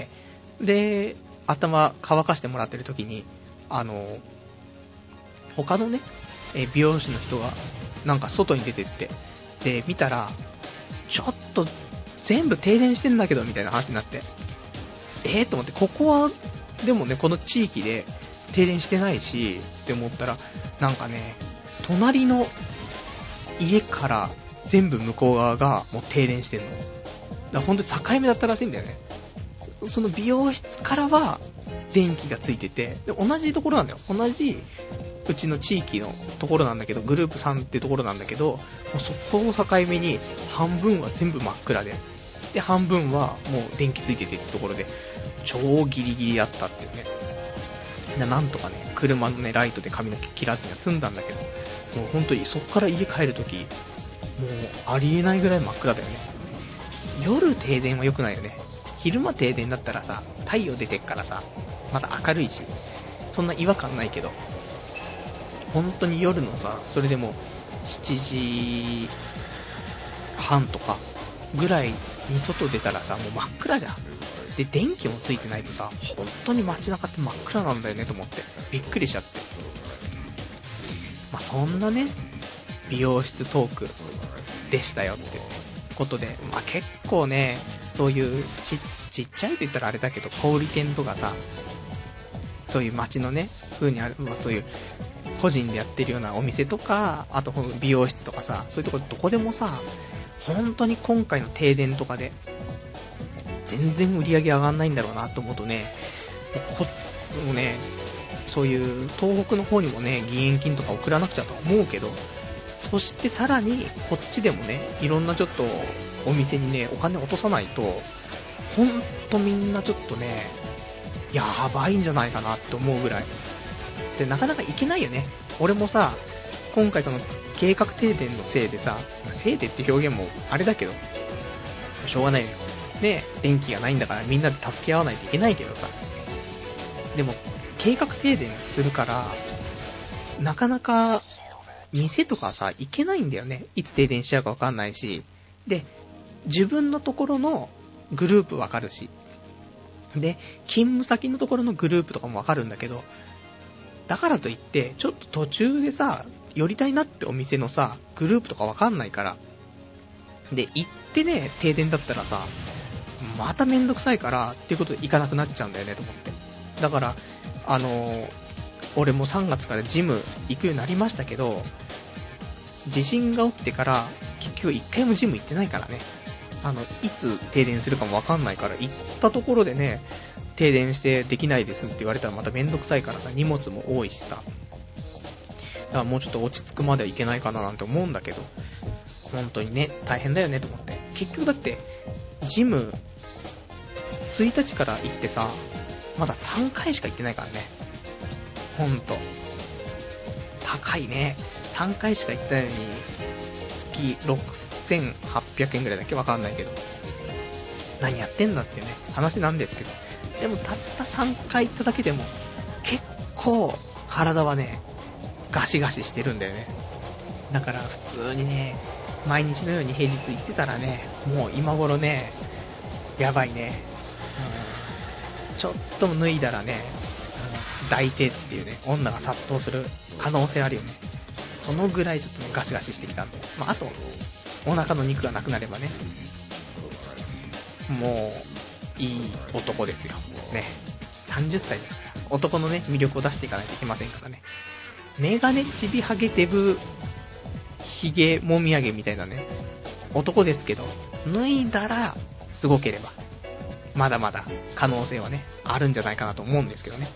で頭乾かしてもらってる時に、あの他のね美容師の人がなんか外に出てって、で見たらちょっと全部停電してんだけどみたいな話になって、えーと思って、ここはでもねこの地域で停電してないしって思ったら、なんかね隣の家から全部向こう側がもう停電してんのだから、本当に境目だったらしいんだよね。その美容室からは電気がついてて、で同じところなんだよ、同じうちの地域のところなんだけど、グループさんっていうところなんだけど、もうそこを境目に半分は全部真っ暗で、で半分はもう電気ついててってところで超ギリギリだったっていうね。な, なんとかね車のねライトで髪の毛切らずに済んだんだけど、もう本当にそこから家帰るときもうありえないぐらい真っ暗だよね。夜停電は良くないよね。昼間停電だったらさ、太陽出てっからさまだ明るいしそんな違和感ないけど、本当に夜のさ、それでもしちじはんとかぐらいに外出たらさ、もう真っ暗じゃん。で電気もついてないとさ、本当に街中って真っ暗なんだよねと思ってびっくりしちゃって、まあそんなね美容室トークでしたよってことで、まあ結構ねそういうち, ちっちゃいと言ったらあれだけど、小売店とかさ、そういう街のね風にある、まあ、そういう個人でやってるようなお店とか、あと美容室とかさ、そういうとこどこでもさ、本当に今回の停電とかで全然売り上げ上がんないんだろうなと思うとね、こもうねそういう東北の方にもね義援金とか送らなくちゃと思うけど、そしてさらにこっちでもねいろんなちょっとお店にねお金落とさないと、ほんとみんなちょっとねやばいんじゃないかなって思うぐらいで、なかなか行けないよね。俺もさ今回その計画停電のせいでさ、せいでって表現もあれだけどしょうがないよね、電気がないんだからみんなで助け合わないといけないけどさ、でも計画停電するからなかなか店とかさ行けないんだよね。いつ停電しちゃうか分かんないし、で自分のところのグループ分かるし、で勤務先のところのグループとかも分かるんだけど、だからといってちょっと途中でさ寄りたいなってお店のさグループとか分かんないから、で行ってね停電だったらさまためんどくさいからっていうことで行かなくなっちゃうんだよねと思って、だからあのー、俺もさんがつからジム行くようになりましたけど、地震が起きてから結局一回もジム行ってないからね、あのいつ停電するかも分かんないから、行ったところでね停電してできないですって言われたらまためんどくさいからさ、荷物も多いしさ、 だからもうちょっと落ち着くまではいけないかななんて思うんだけど、本当にね、大変だよねと思って。結局だって、ジム、ついたちから行ってさ、まださんかいしか行ってないからね。ほんと。高いね。さんかいしか行ってないのに、月ろくせんはっぴゃくえんぐらいだっけわかんないけど。何やってんだっていうね、話なんですけど。でもたったさんかい行っただけでも、結構、体はね、ガシガシしてるんだよね。だから普通にね、毎日のように平日行ってたらね、もう今頃ね、やばいね。うん、ちょっと脱いだらね、抱いてっていうね、女が殺到する可能性あるよね。そのぐらいちょっとね、ガシガシしてきたんで。まあ、あと、お腹の肉がなくなればね、もう、いい男ですよ。ね。さんじゅっさいですから。男のね、魅力を出していかないといけませんからね。メガネチビハゲデブヒゲもみあげみたいなね、男ですけど、脱いだらすごければ、まだまだ可能性はね、あるんじゃないかなと思うんですけどね。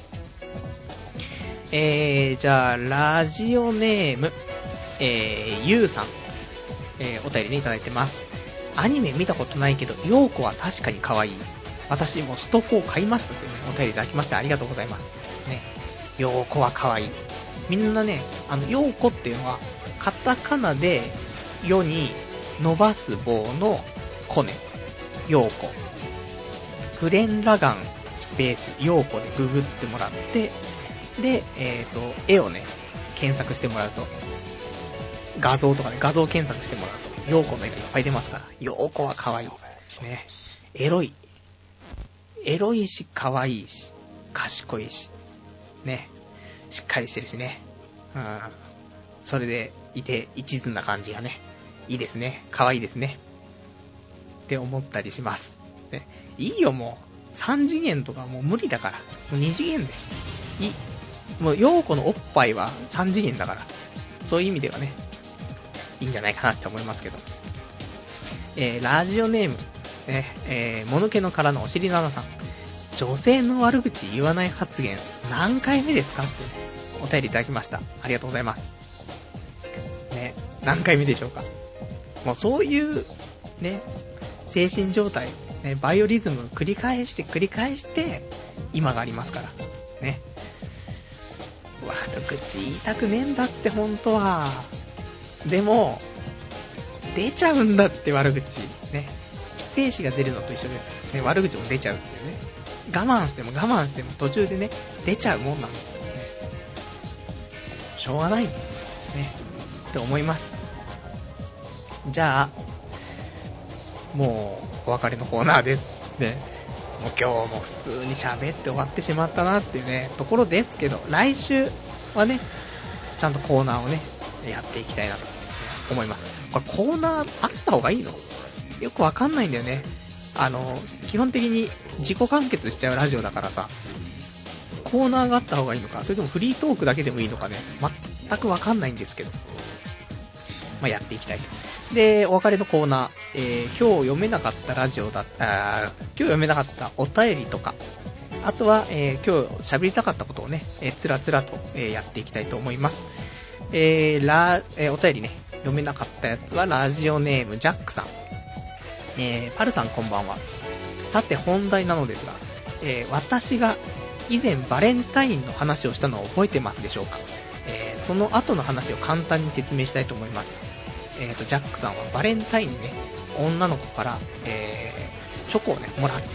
えー、じゃあ、ラジオネーム、えー、ゆうさん、えー、お便りねいただいてます。アニメ見たことないけど、ヨーコは確かに可愛い。私もストフォー買いましたというね、お便りいただきましてありがとうございます。ね、ヨーコは可愛い。みんなね、あの、ヨーコっていうのは、カタカナで、ヨに伸ばす棒のコネ、ヨーコ。グレン・ラガンスペースヨーコでググってもらって、で、えっと、絵をね、検索してもらうと、画像とかね、画像検索してもらうと、ヨーコの絵がいっぱい出ますから、ヨーコは可愛い。ね。エロい。エロいし、可愛いし、賢いし、ね。しっかりしてるしね。うん。それでいて、一途な感じがね、いいですね。可愛いですね。って思ったりします。ね。いいよ、もう。さん次元とかもう無理だから。もうに次元で。いい。もう、ヨーコのおっぱいはさん次元だから。そういう意味ではね、いいんじゃないかなって思いますけど。えー、ラジオネーム、ね、えー、もぬけの殻のおしりななさん。女性の悪口言わない発言、何回目ですかって、ね、お便りいただきました。ありがとうございます。ね、何回目でしょうか。もうそういう、ね、精神状態、ね、バイオリズムを繰り返して繰り返して、今がありますから。ね。悪口言いたくねえんだって本当は。でも出ちゃうんだって悪口ね。精子が出るのと一緒です、ね、悪口も出ちゃうっていうね。我慢しても我慢しても途中でね出ちゃうもんなんですよね。しょうがないねって思います。じゃあもうお別れのコーナーですね。もう今日も普通に喋って終わってしまったなっていうねところですけど、来週はねちゃんとコーナーをねやっていきたいなと思います。これコーナーあった方がいいの？よくわかんないんだよね。あの基本的に自己完結しちゃうラジオだからさ、コーナーがあった方がいいのか、それともフリートークだけでもいいのかね、全くわかんないんですけど、まあ、やっていきたいと。で、お別れのコーナー、えー、今日読めなかったラジオだった、今日読めなかったお便りとか、あとは、えー、今日喋りたかったことをね、えー、つらつらと、えー、やっていきたいと思います。えーラえー、お便りね、読めなかったやつはラジオネームジャックさん。えー、パルさんこんばんは。さて本題なのですが、えー、私が以前バレンタインの話をしたのを覚えてますでしょうか。えー、その後の話を簡単に説明したいと思います。えーと、ジャックさんはバレンタインにね、女の子から、えー、チョコをね、もらって、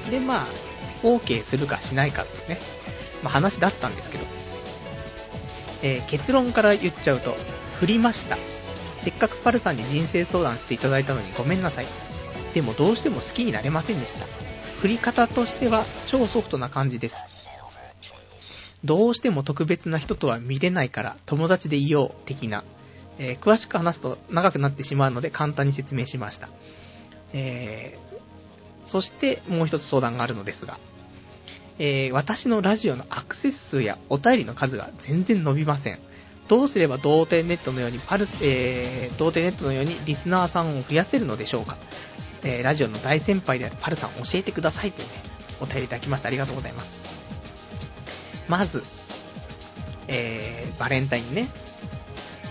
で、まあ、OK するかしないかっていうね、まあ話だったんですけど、えー、結論から言っちゃうと、振りました。せっかくパルさんに人生相談していただいたのにごめんなさい。でもどうしても好きになれませんでした。振り方としては超ソフトな感じです。どうしても特別な人とは見れないから友達でいよう的な、えー、詳しく話すと長くなってしまうので簡単に説明しました。えー、そしてもう一つ相談があるのですが、えー、私のラジオのアクセス数やお便りの数が全然伸びません。どうすれば童貞ネットのようにパルス、えー、童貞ネットのようにリスナーさんを増やせるのでしょうか。えー、ラジオの大先輩であるパルさん教えてくださいというね、お便りいただきましてありがとうございます。まず、えー、バレンタインね、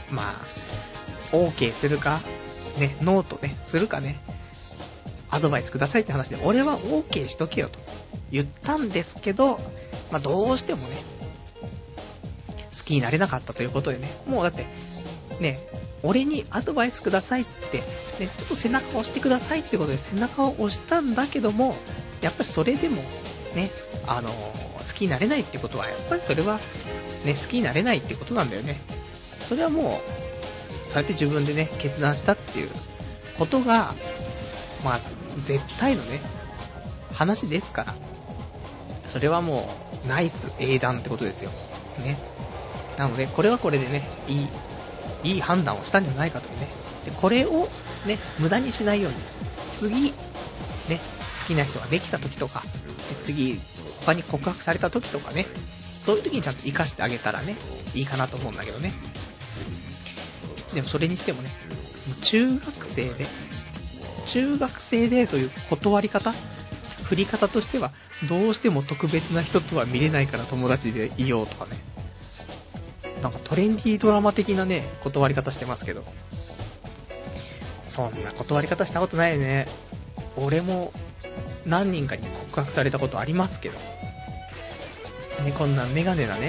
まあ、OK するか、ね、ノートね、するかね、アドバイスくださいって話で、俺は OK しとけよと言ったんですけど、まあどうしてもね、好きになれなかったということでね、もうだって、ね、俺にアドバイスくださいっつって、ね、ちょっと背中を押してくださいってことで背中を押したんだけども、やっぱりそれでも、ね、あのー、好きになれないってことは、やっぱりそれは、ね、好きになれないってことなんだよね。それはもう、そうやって自分でね、決断したっていうことが、まあ、絶対のね、話ですから、それはもう、ナイス英断ってことですよ。ね。なので、これはこれでね、いい、いい判断をしたんじゃないかというね。で、これをね、無駄にしないように、次、ね、好きな人ができた時とか、で次、他に告白された時とかね、そういう時にちゃんと活かしてあげたらね、いいかなと思うんだけどね。でもそれにしてもね、中学生で、中学生でそういう断り方、振り方としては、どうしても特別な人とは見れないから友達でいようとかね。なんかトレンディードラマ的なね、断り方してますけど。そんな断り方したことないよね。俺も何人かに告白されたことありますけど。ね、こんなメガネなね、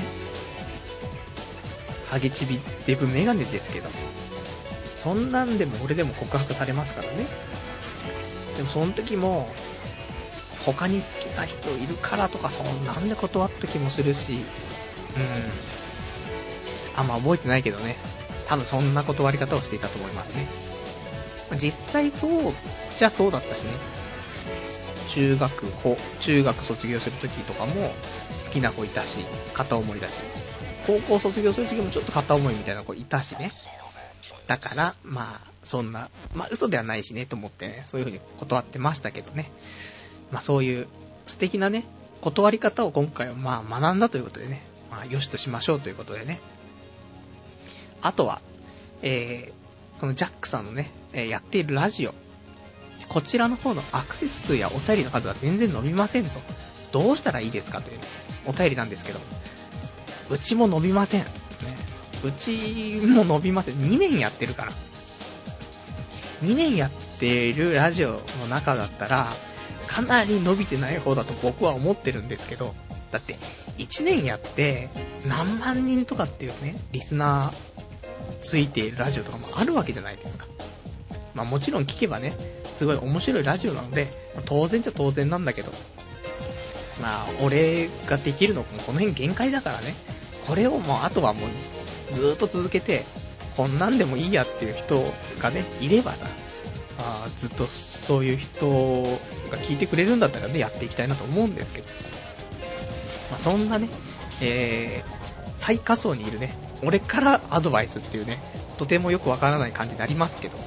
ハゲチビデブメガネですけど。そんなんでも俺でも告白されますからね。でもその時も、他に好きな人いるからとかそんなんで断った気もするし、うん。あんま覚えてないけどね。多分そんな断り方をしていたと思いますね。実際そうじゃそうだったしね。中学校、中学卒業する時とかも好きな子いたし、片思いだし。高校卒業する時もちょっと片思いみたいな子いたしね。だから、まあ、そんな、まあ嘘ではないしねと思ってね、そういう風に断ってましたけどね。まあそういう素敵なね、断り方を今回はまあ学んだということでね、まあよしとしましょうということでね。あとは、えー、このジャックさんのね、えー、やっているラジオ。こちらの方のアクセス数やお便りの数は全然伸びませんと。どうしたらいいですかという、ね、お便りなんですけど。うちも伸びません。ね、うちも伸びません。にねんやってるから。にねんやっているラジオの中だったら、かなり伸びてない方だと僕は思ってるんですけど、だっていちねんやって何万人とかっていうね、リスナーついているラジオとかもあるわけじゃないですか。まあもちろん聞けばね、すごい面白いラジオなので、当然じゃ当然なんだけど、まあ俺ができるのもこの辺限界だからね、これをもうあとはもうずーっと続けて、こんなんでもいいやっていう人がね、いればさ、あずっとそういう人が聞いてくれるんだったらね、やっていきたいなと思うんですけど、まあそんなね、えー、最下層にいるね、俺からアドバイスっていうね、とてもよくわからない感じになりますけど、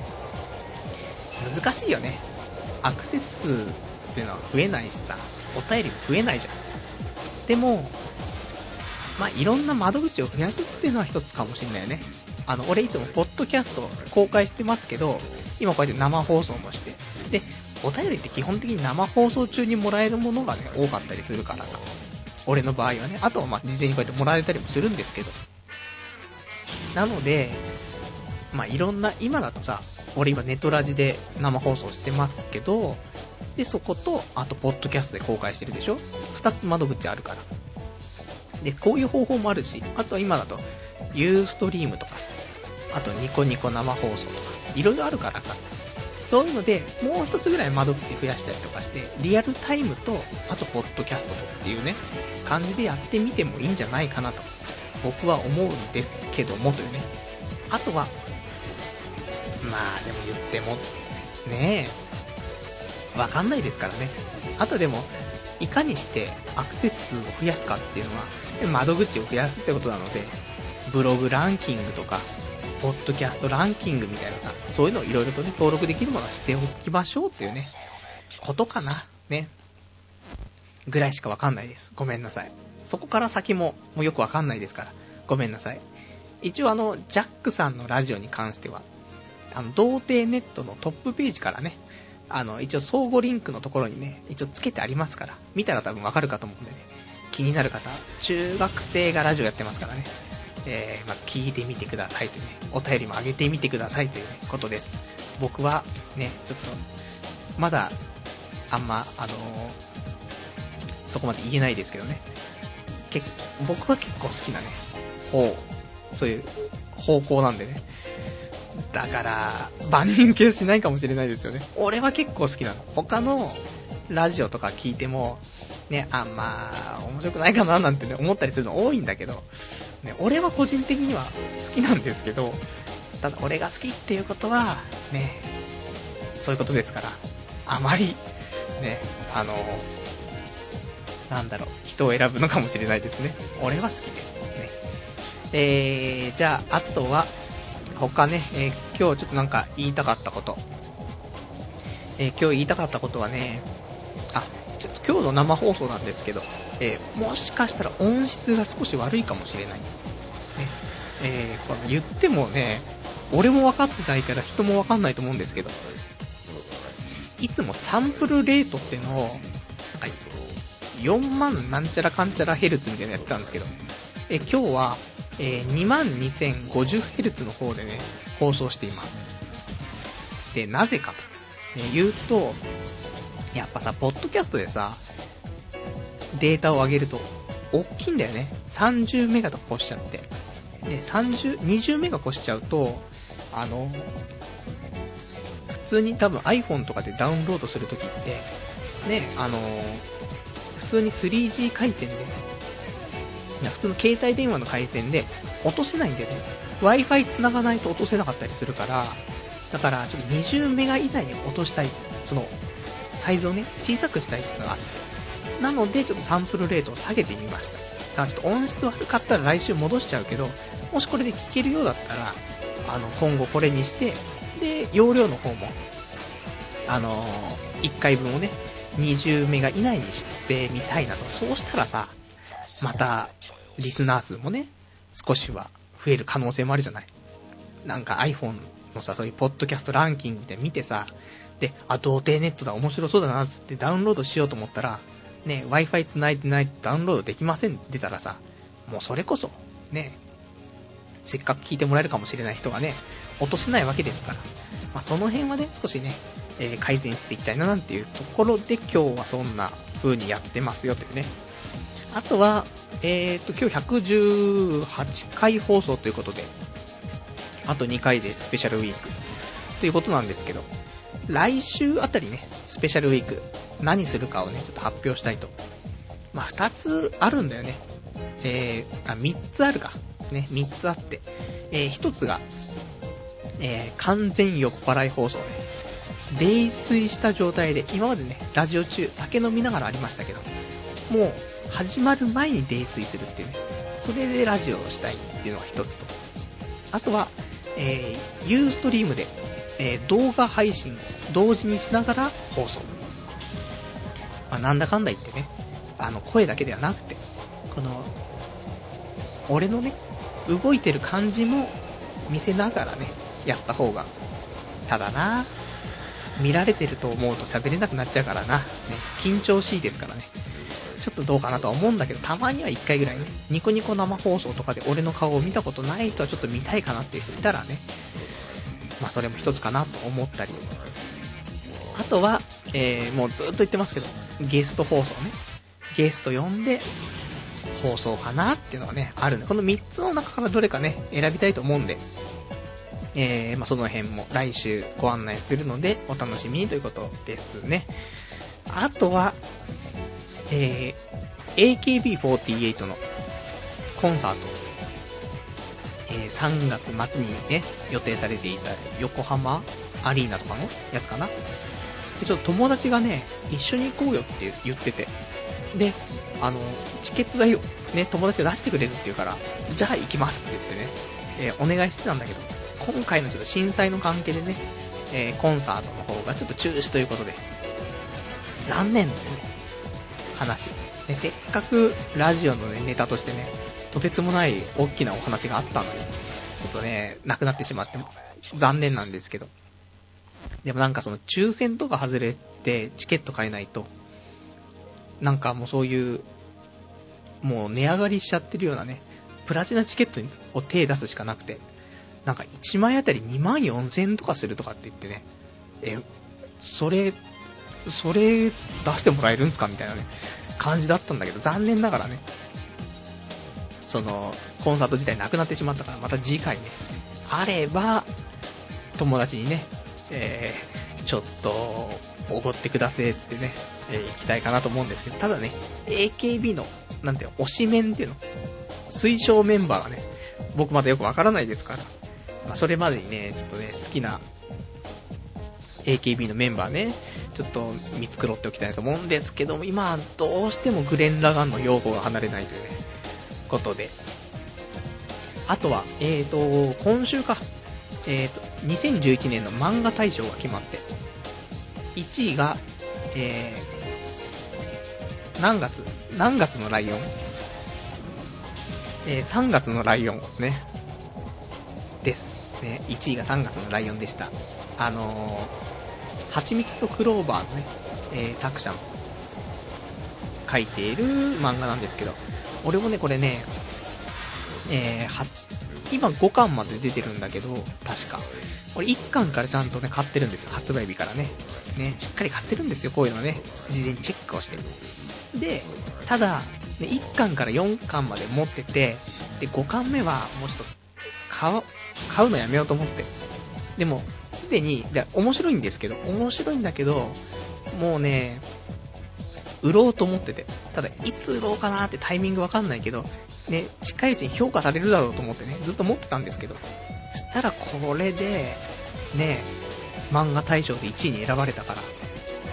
難しいよね。アクセス数っていうのは増えないしさ、お便りも増えないじゃん。でも、まあ、いろんな窓口を増やすっていうのは一つかもしれないよね。あの、俺いつもポッドキャスト公開してますけど、今こうやって生放送もして、で、お便りって基本的に生放送中にもらえるものがね、多かったりするからさ、俺の場合はね、あとはまあ、事前にこうやってもらえたりもするんですけど、なので、まあ、いろんな、今だとさ、俺今ネトラジで生放送してますけど、で、そこと、あと、ポッドキャストで公開してるでしょ？二つ窓口あるから。で、こういう方法もあるし、あとは今だと、ユーストリームとかさ、あとニコニコ生放送とか、いろいろあるからさ、そういうので、もう一つぐらい窓口増やしたりとかして、リアルタイムと、あと、ポッドキャストとっていうね、感じでやってみてもいいんじゃないかなと、僕は思うんですけども、というね。あとは、まあ、でも言っても、ねえ、わかんないですからね。あとでも、いかにしてアクセス数を増やすかっていうのは、窓口を増やすってことなので、ブログランキングとか、ポッドキャストランキングみたいなさ、そういうのをいろいろとね、登録できるものはしておきましょうっていうね、ことかな、ね。ぐらいしかわかんないです。ごめんなさい。そこから先も、もうよくわかんないですから、ごめんなさい。一応あの、ジャックさんのラジオに関しては、あの、童貞ネットのトップページからね、あの、一応相互リンクのところにね、一応つけてありますから、見たら多分わかるかと思うんでね、気になる方、中学生がラジオやってますからね、 えー、まず聞いてみてくださいというね、お便りもあげてみてくださいという、ね、ことです。僕はね、ちょっと、まだ、あんま、あのー、そこまで言えないですけどね。結僕は結構好きなね、方、そういう方向なんでね。だから、万人受けしないかもしれないですよね。俺は結構好きなの。他のラジオとか聞いても、ね、あんま、面白くないかななんてね、思ったりするの多いんだけど、ね、俺は個人的には好きなんですけど、ただ俺が好きっていうことは、ね、そういうことですから、あまり、ね、あの、なんだろう、人を選ぶのかもしれないですね。俺は好きですね。えー、じゃあ、あとは、他ね、えー、今日ちょっとなんか言いたかったこと。えー、今日言いたかったことはね、あ、ちょっと今日の生放送なんですけど、えー、もしかしたら音質が少し悪いかもしれない。ね、えー、この言ってもね、俺も分かってないから人も分かんないと思うんですけど、いつもサンプルレートってのを、なんかよんまんなんちゃらかんちゃらヘルツみたいなのやってたんですけど、え今日は、えー、にまんにせんごじゅうヘルツ の方でね、放送しています。で、なぜかと、ね、言うと、やっぱさ、ポッドキャストでさ、データを上げると、大きいんだよね。さんじゅうメガとか越しちゃって。で、さんじゅう、にじゅうメガ越しちゃうと、あの、普通に多分 iPhone とかでダウンロードするときって、ね、あの、普通に スリージー 回線で、普通の携帯電話の回線で落とせないんだよね。Wi-Fi 繋がないと落とせなかったりするから、だからちょっとにじゅうメガ以内に落としたい、その、サイズをね、小さくしたいっていうのがある。なので、ちょっとサンプルレートを下げてみました。だからちょっと音質悪かったら来週戻しちゃうけど、もしこれで聞けるようだったら、あの、今後これにして、で、容量の方も、あのー、いっかいぶんをね、にじゅうメガ以内にしてみたいなと。そうしたらさ、また、リスナー数もね、少しは増える可能性もあるじゃない。なんか iPhone のさ、そういうポッドキャストランキングで見てさ、で、あ、童貞ネットだ、面白そうだな、つってダウンロードしようと思ったら、ね、Wi-Fi 繋いでないとダウンロードできませんって出たらさ、もうそれこそ、ね、せっかく聞いてもらえるかもしれない人がね、落とせないわけですから、まあ、その辺はね、少しね、えー、改善していきたいななんていうところで、今日はそんな風にやってますよというね。あとは、えーと、今日ひゃくじゅうはちかい放送ということで、あとにかいでスペシャルウィークということなんですけど、来週あたりね、スペシャルウィーク、何するかをね、ちょっと発表したいと。まあ、ふたつあるんだよね。えー、あ、みっつあるか。ね、みっつあって。えー、ひとつが、えー、完全酔っ払い放送ね。泥酔した状態で、今までね、ラジオ中、酒飲みながらありましたけど、もう、始まる前に泥酔するっていうね。それでラジオをしたいっていうのがひとつと。あとは、えー、ユーストリームで、えー、動画配信同時にしながら放送。まあ、なんだかんだ言ってね、あの、声だけではなくて、この、俺のね、動いてる感じも見せながらね、やった方が。ただな、見られてると思うと喋れなくなっちゃうからな。ね、緊張しいですからね。ちょっとどうかなとは思うんだけど、たまにはいっかいぐらいね、ニコニコ生放送とかで俺の顔を見たことない人はちょっと見たいかなっていう人いたらね、まあそれも一つかなと思ったり。あとは、えー、もうずっと言ってますけど、ゲスト放送ね。ゲスト呼んで、放送かなっていうのがね、あるんで、このみっつの中からどれかね、選びたいと思うんで、えー、まあその辺も来週ご案内するので、お楽しみにということですね。あとは、えー、エーケービーフォーティーエイト のコンサート、えー、さんがつ末にね、予定されていた横浜アリーナとかのやつかな。でちょっと友達がね、一緒に行こうよって言ってて、で、あの、チケット代をね、友達が出してくれるって言うから、じゃあ行きますって言ってね、えー、お願いしてたんだけど、今回のちょっと震災の関係でね、えー、コンサートの方がちょっと中止ということで、残念だよね。話、ね、せっかくラジオの、ね、ネタとしてね、とてつもない大きなお話があったのに、ちょっとね、なくなってしまって残念なんですけど、でもなんかその抽選とか外れてチケット買えないと、なんかもうそういうもう値上がりしちゃってるようなね、 プラチナチケットを手出すしかなくて、なんかいちまいあたりにまんよんせんえんとかするとかって言ってね、え、それ、それ出してもらえるんすかみたいなね、感じだったんだけど、残念ながらね、その、コンサート自体なくなってしまったから、また次回ね、あれば、友達にね、えー、ちょっと、おごってくださいつってね、えー、行きたいかなと思うんですけど、ただね、エーケービー の、なんていうの、推しメンっていうの、推奨メンバーがね、僕まだよくわからないですから、まあ、それまでにね、ちょっとね、好きな エーケービー のメンバーね、ちょっと見繕っておきたいと思うんですけども、今、どうしてもグレン・ラガンの用語が離れないというね、ことで、あとは、えーと、今週か、えーと、にせんじゅういちねんの漫画大賞が決まって、いちいが、えー、何月何月のライオン、えー、さんがつのライオンね、ですね。いちいがさんがつのライオンでした。あのー、はちみつとクローバーのね、えー、作者の書いている漫画なんですけど、俺もね、これね、えー、は今ごかんまで出てるんだけど、確か。俺いっかんからちゃんとね、買ってるんですよ。発売日からね。ね、しっかり買ってるんですよ、こういうのね。事前にチェックをして。で、ただ、ね、いっかんからよんかんまで持ってて、で、ごかんめはもうちょっと買う、買うのやめようと思って。でも、すでに、で、面白いんですけど、面白いんだけど、もうね、売ろうと思ってて。ただ、いつ売ろうかなってタイミングわかんないけど、ね、近いうちに評価されるだろうと思ってね、ずっと持ってたんですけど、そしたらこれで、ね、漫画大賞でいちいに選ばれたから、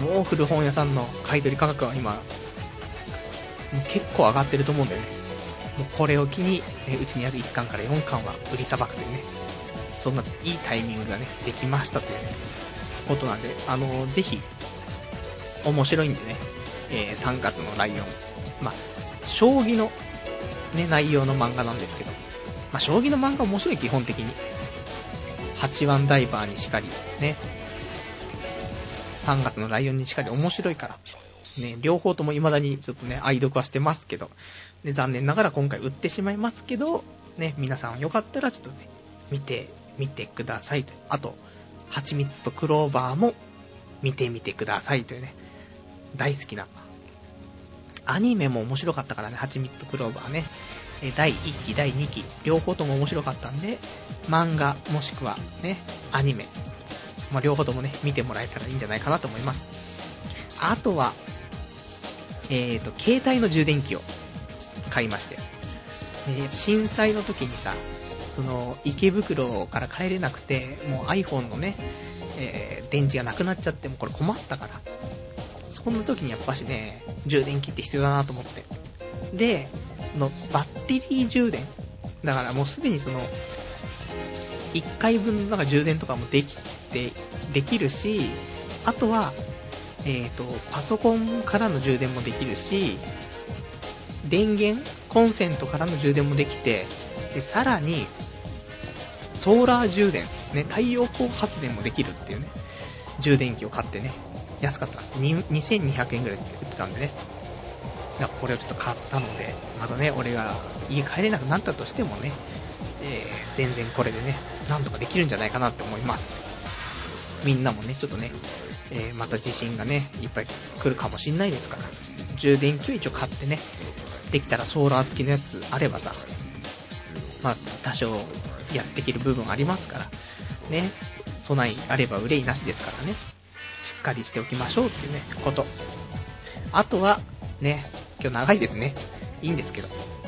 もう古本屋さんの買い取り価格は今、もう結構上がってると思うんだよね。もうこれを機に、えうちにあるいっかんからよんかんは売りさばくというね、そんないいタイミングがね、できましたという、ね、ことなんで、あのー、ぜひ、面白いんでね、えー、さんがつのライオン、まあ、将棋の、ね、内容の漫画なんですけど、まあ、将棋の漫画面白い基本的に。はちわんダイバーにしかり、ね、さんがつのライオンにしかり面白いから、ね、両方とも未だにちょっとね、愛読はしてますけど、ね、残念ながら今回売ってしまいますけど、ね、皆さんよかったらちょっとね、見てみてくださいと。あと、はちみつとクローバーも見てみてくださいというね、大好きな。アニメも面白かったからね、はちみつとクローバーね。だいいっき、だいにき、両方とも面白かったんで、漫画もしくはね、アニメ、まあ、両方ともね、見てもらえたらいいんじゃないかなと思います。あとは、えーと、携帯の充電器を買いまして、えー、震災の時にさ、その池袋から帰れなくて、もう iPhone のね、えー、電池がなくなっちゃって、もうこれ困ったから、そんな時にやっぱしね、充電器って必要だなと思って。で、そのバッテリー充電。だからもうすでにその、いっかいぶんの充電とかもできて、できるし、あとは、えっと、パソコンからの充電もできるし、電源、コンセントからの充電もできて、で、さらに、ソーラー充電、ね、太陽光発電もできるっていうね、充電器を買ってね、安かったです。にせんにひゃくえんぐらいで売ってたんでね。だからこれをちょっと買ったので、またね、俺が家帰れなくなったとしてもね、えー、全然これでね、なんとかできるんじゃないかなって思います。みんなもね、ちょっとね、えー、また地震がね、いっぱい来るかもしんないですから、充電器を一応買ってね、できたらソーラー付きのやつあればさ、まあ、多少やっていける部分ありますから、ね、備えあれば憂いなしですからね、しっかりしておきましょうっていうね、こと。あとは、ね、今日長いですね。いいんですけど。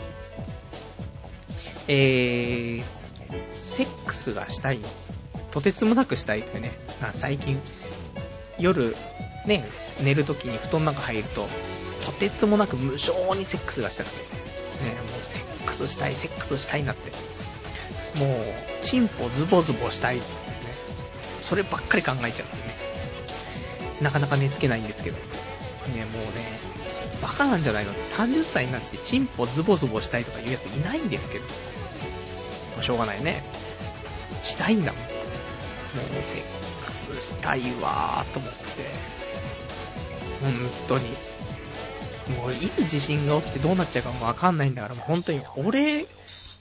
えー、セックスがしたい。とてつもなくしたいというね、最近、夜、ね、寝るときに布団の中入ると、とてつもなく無性にセックスがしたくて、ね、もうセックスしたい、セックスしたいなって。もう、チンポズボズボしたいってね、そればっかり考えちゃってね。なかなか寝つけないんですけど。ね、もうね、バカなんじゃないのってさんじゅっさいになってチンポズボズボしたいとかいうやついないんですけど。しょうがないね。したいんだもん。もうセックスしたいわーと思って。本当に。もういつ地震が起きてどうなっちゃうかもわかんないんだから、もう本当に俺、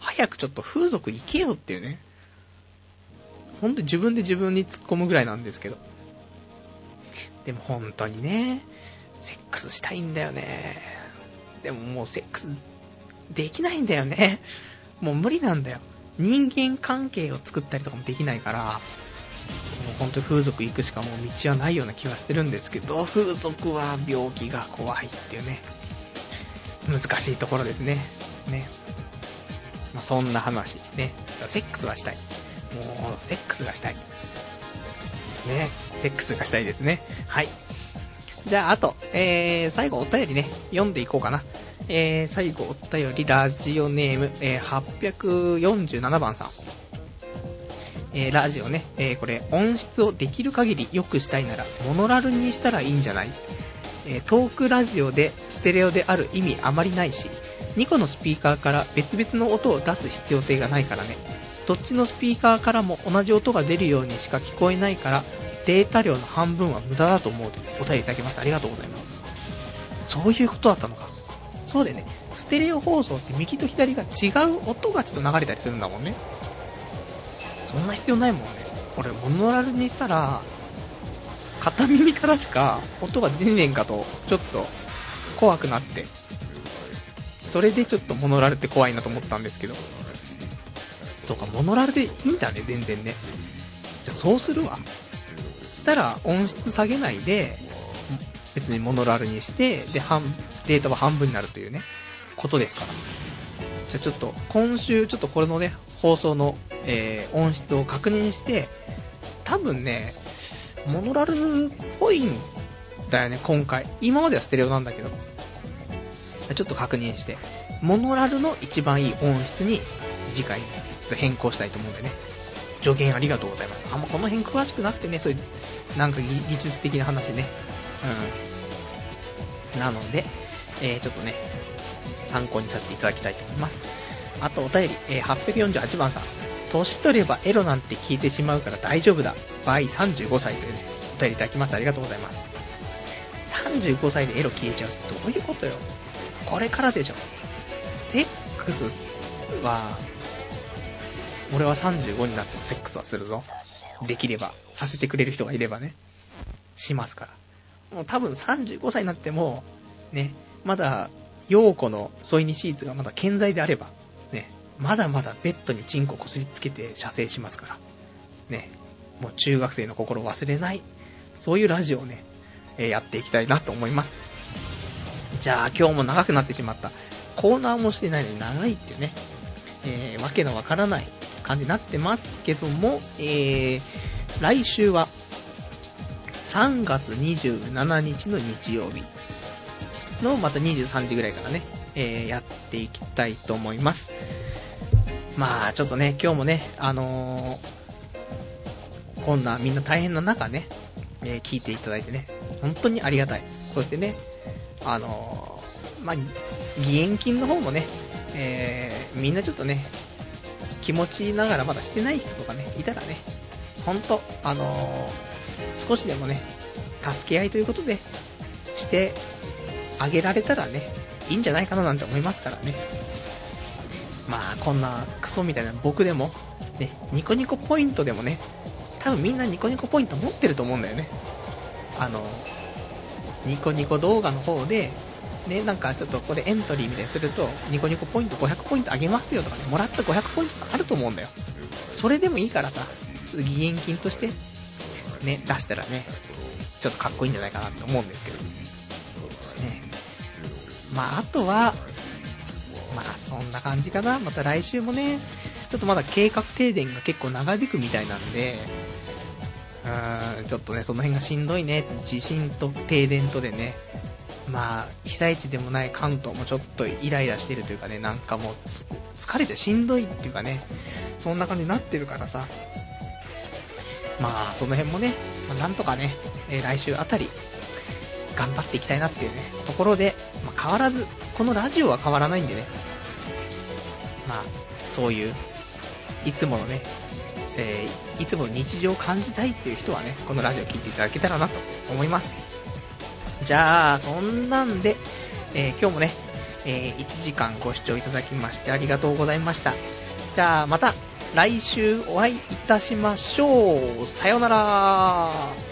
早くちょっと風俗行けよっていうね。ほんと自分で自分に突っ込むぐらいなんですけど。でも本当にね、セックスしたいんだよね。でももうセックスできないんだよね。もう無理なんだよ。人間関係を作ったりとかもできないから、もう本当に風俗行くしかもう道はないような気はしてるんですけど、風俗は病気が怖いっていうね、難しいところですね。ね。まあ、そんな話ね。セックスはしたい。もうセックスがしたい。ね。セックスがしたいですね。はい。じゃああと、えー、最後お便りね読んでいこうかな。えー、最後お便りラジオネーム、えー、はっぴゃくよんじゅうななばんさん。えー、ラジオね、えー、これ音質をできる限り良くしたいならモノラルにしたらいいんじゃない？えー、トークラジオでステレオである意味あまりないし、にこのスピーカーから別々の音を出す必要性がないからね。どっちのスピーカーからも同じ音が出るようにしか聞こえないから、データ量の半分は無駄だと思うとお便りいただきました。ありがとうございます。そういうことだったのか。そうでね、ステレオ放送って右と左が違う音がちょっと流れたりするんだもんね。そんな必要ないもんね。俺モノラルにしたら片耳からしか音が出ねえんかとちょっと怖くなって、それでちょっとモノラルって怖いなと思ったんですけど、そうか、モノラルでいいんだね、全然ね。じゃあそうするわ。したら音質下げないで別にモノラルにして、で半データは半分になるというねことですから。じゃあちょっと今週ちょっとこれのね放送の、えー、音質を確認して、多分ねモノラルっぽいんだよね今回。今まではステレオなんだけど、ちょっと確認してモノラルの一番いい音質に次回ちょっと変更したいと思うんでね。助言ありがとうございます。あんまこの辺詳しくなくてね、そういうなんか技術的な話ね、うん、なので、えー、ちょっとね参考にさせていただきたいと思います。あとお便り、えー、はっぴゃくよんじゅうはちばんさん。年取ればエロなんて聞いてしまうから大丈夫だ。バイさんじゅうごさいというねお便りいただきます。ありがとうございます。さんじゅうごさいでエロ消えちゃうってどういうことよ。これからでしょ。セックスは俺はさんじゅうごになってもセックスはするぞ。できればさせてくれる人がいればねしますから。もう多分さんじゅうごさいになってもね、まだ陽子の添いにシーツがまだ健在であればね、まだまだベッドにチンコこすりつけて射精しますからね。もう中学生の心を忘れない、そういうラジオをね、えー、やっていきたいなと思います。じゃあ今日も長くなってしまった。コーナーもしてないのに長いっていうね、えー、わけのわからない感じになってますけども、えー、来週はさんがつにじゅうしちにちの日曜日のまたにじゅうさんじぐらいからね、えー、やっていきたいと思います。まあちょっとね今日もねあのー、こんなみんな大変な中ね、えー、聞いていただいてね本当にありがたい。そしてねあのー、まあ義援金の方もね、えー、みんなちょっとね気持ちながらまだしてない人とかねいたらね、ほんとあのー、少しでもね助け合いということでしてあげられたらねいいんじゃないかななんて思いますからね。まあこんなクソみたいな僕でもねニコニコポイントでもね、多分みんなニコニコポイント持ってると思うんだよね。あのニコニコ動画の方でね、なんかちょっとこれエントリーみたいにするとニコニコポイントごひゃくポイントあげますよとかね、もらったごひゃくポイントがあると思うんだよ。それでもいいからさ、義援金としてね出したらねちょっとかっこいいんじゃないかなと思うんですけどね。まああとはまあそんな感じかな。また来週もねちょっとまだ計画停電が結構長引くみたいなんで、うーんちょっとねその辺がしんどいね。地震と停電とでね、まあ被災地でもない関東もちょっとイライラしてるというかね、なんかもう疲れちゃしんどいっていうかね、そんな感じになってるからさ、まあその辺もね、まあ、なんとかね、えー、来週あたり頑張っていきたいなっていうねところで、まあ、変わらずこのラジオは変わらないんでね、まあそういういつものね、えー、いつもの日常を感じたいっていう人はねこのラジオを聞いていただけたらなと思います。じゃあそんなんで、えー、今日もね、 えー、いちじかんご視聴いただきましてありがとうございました。じゃあまた来週お会いいたしましょう。さようなら。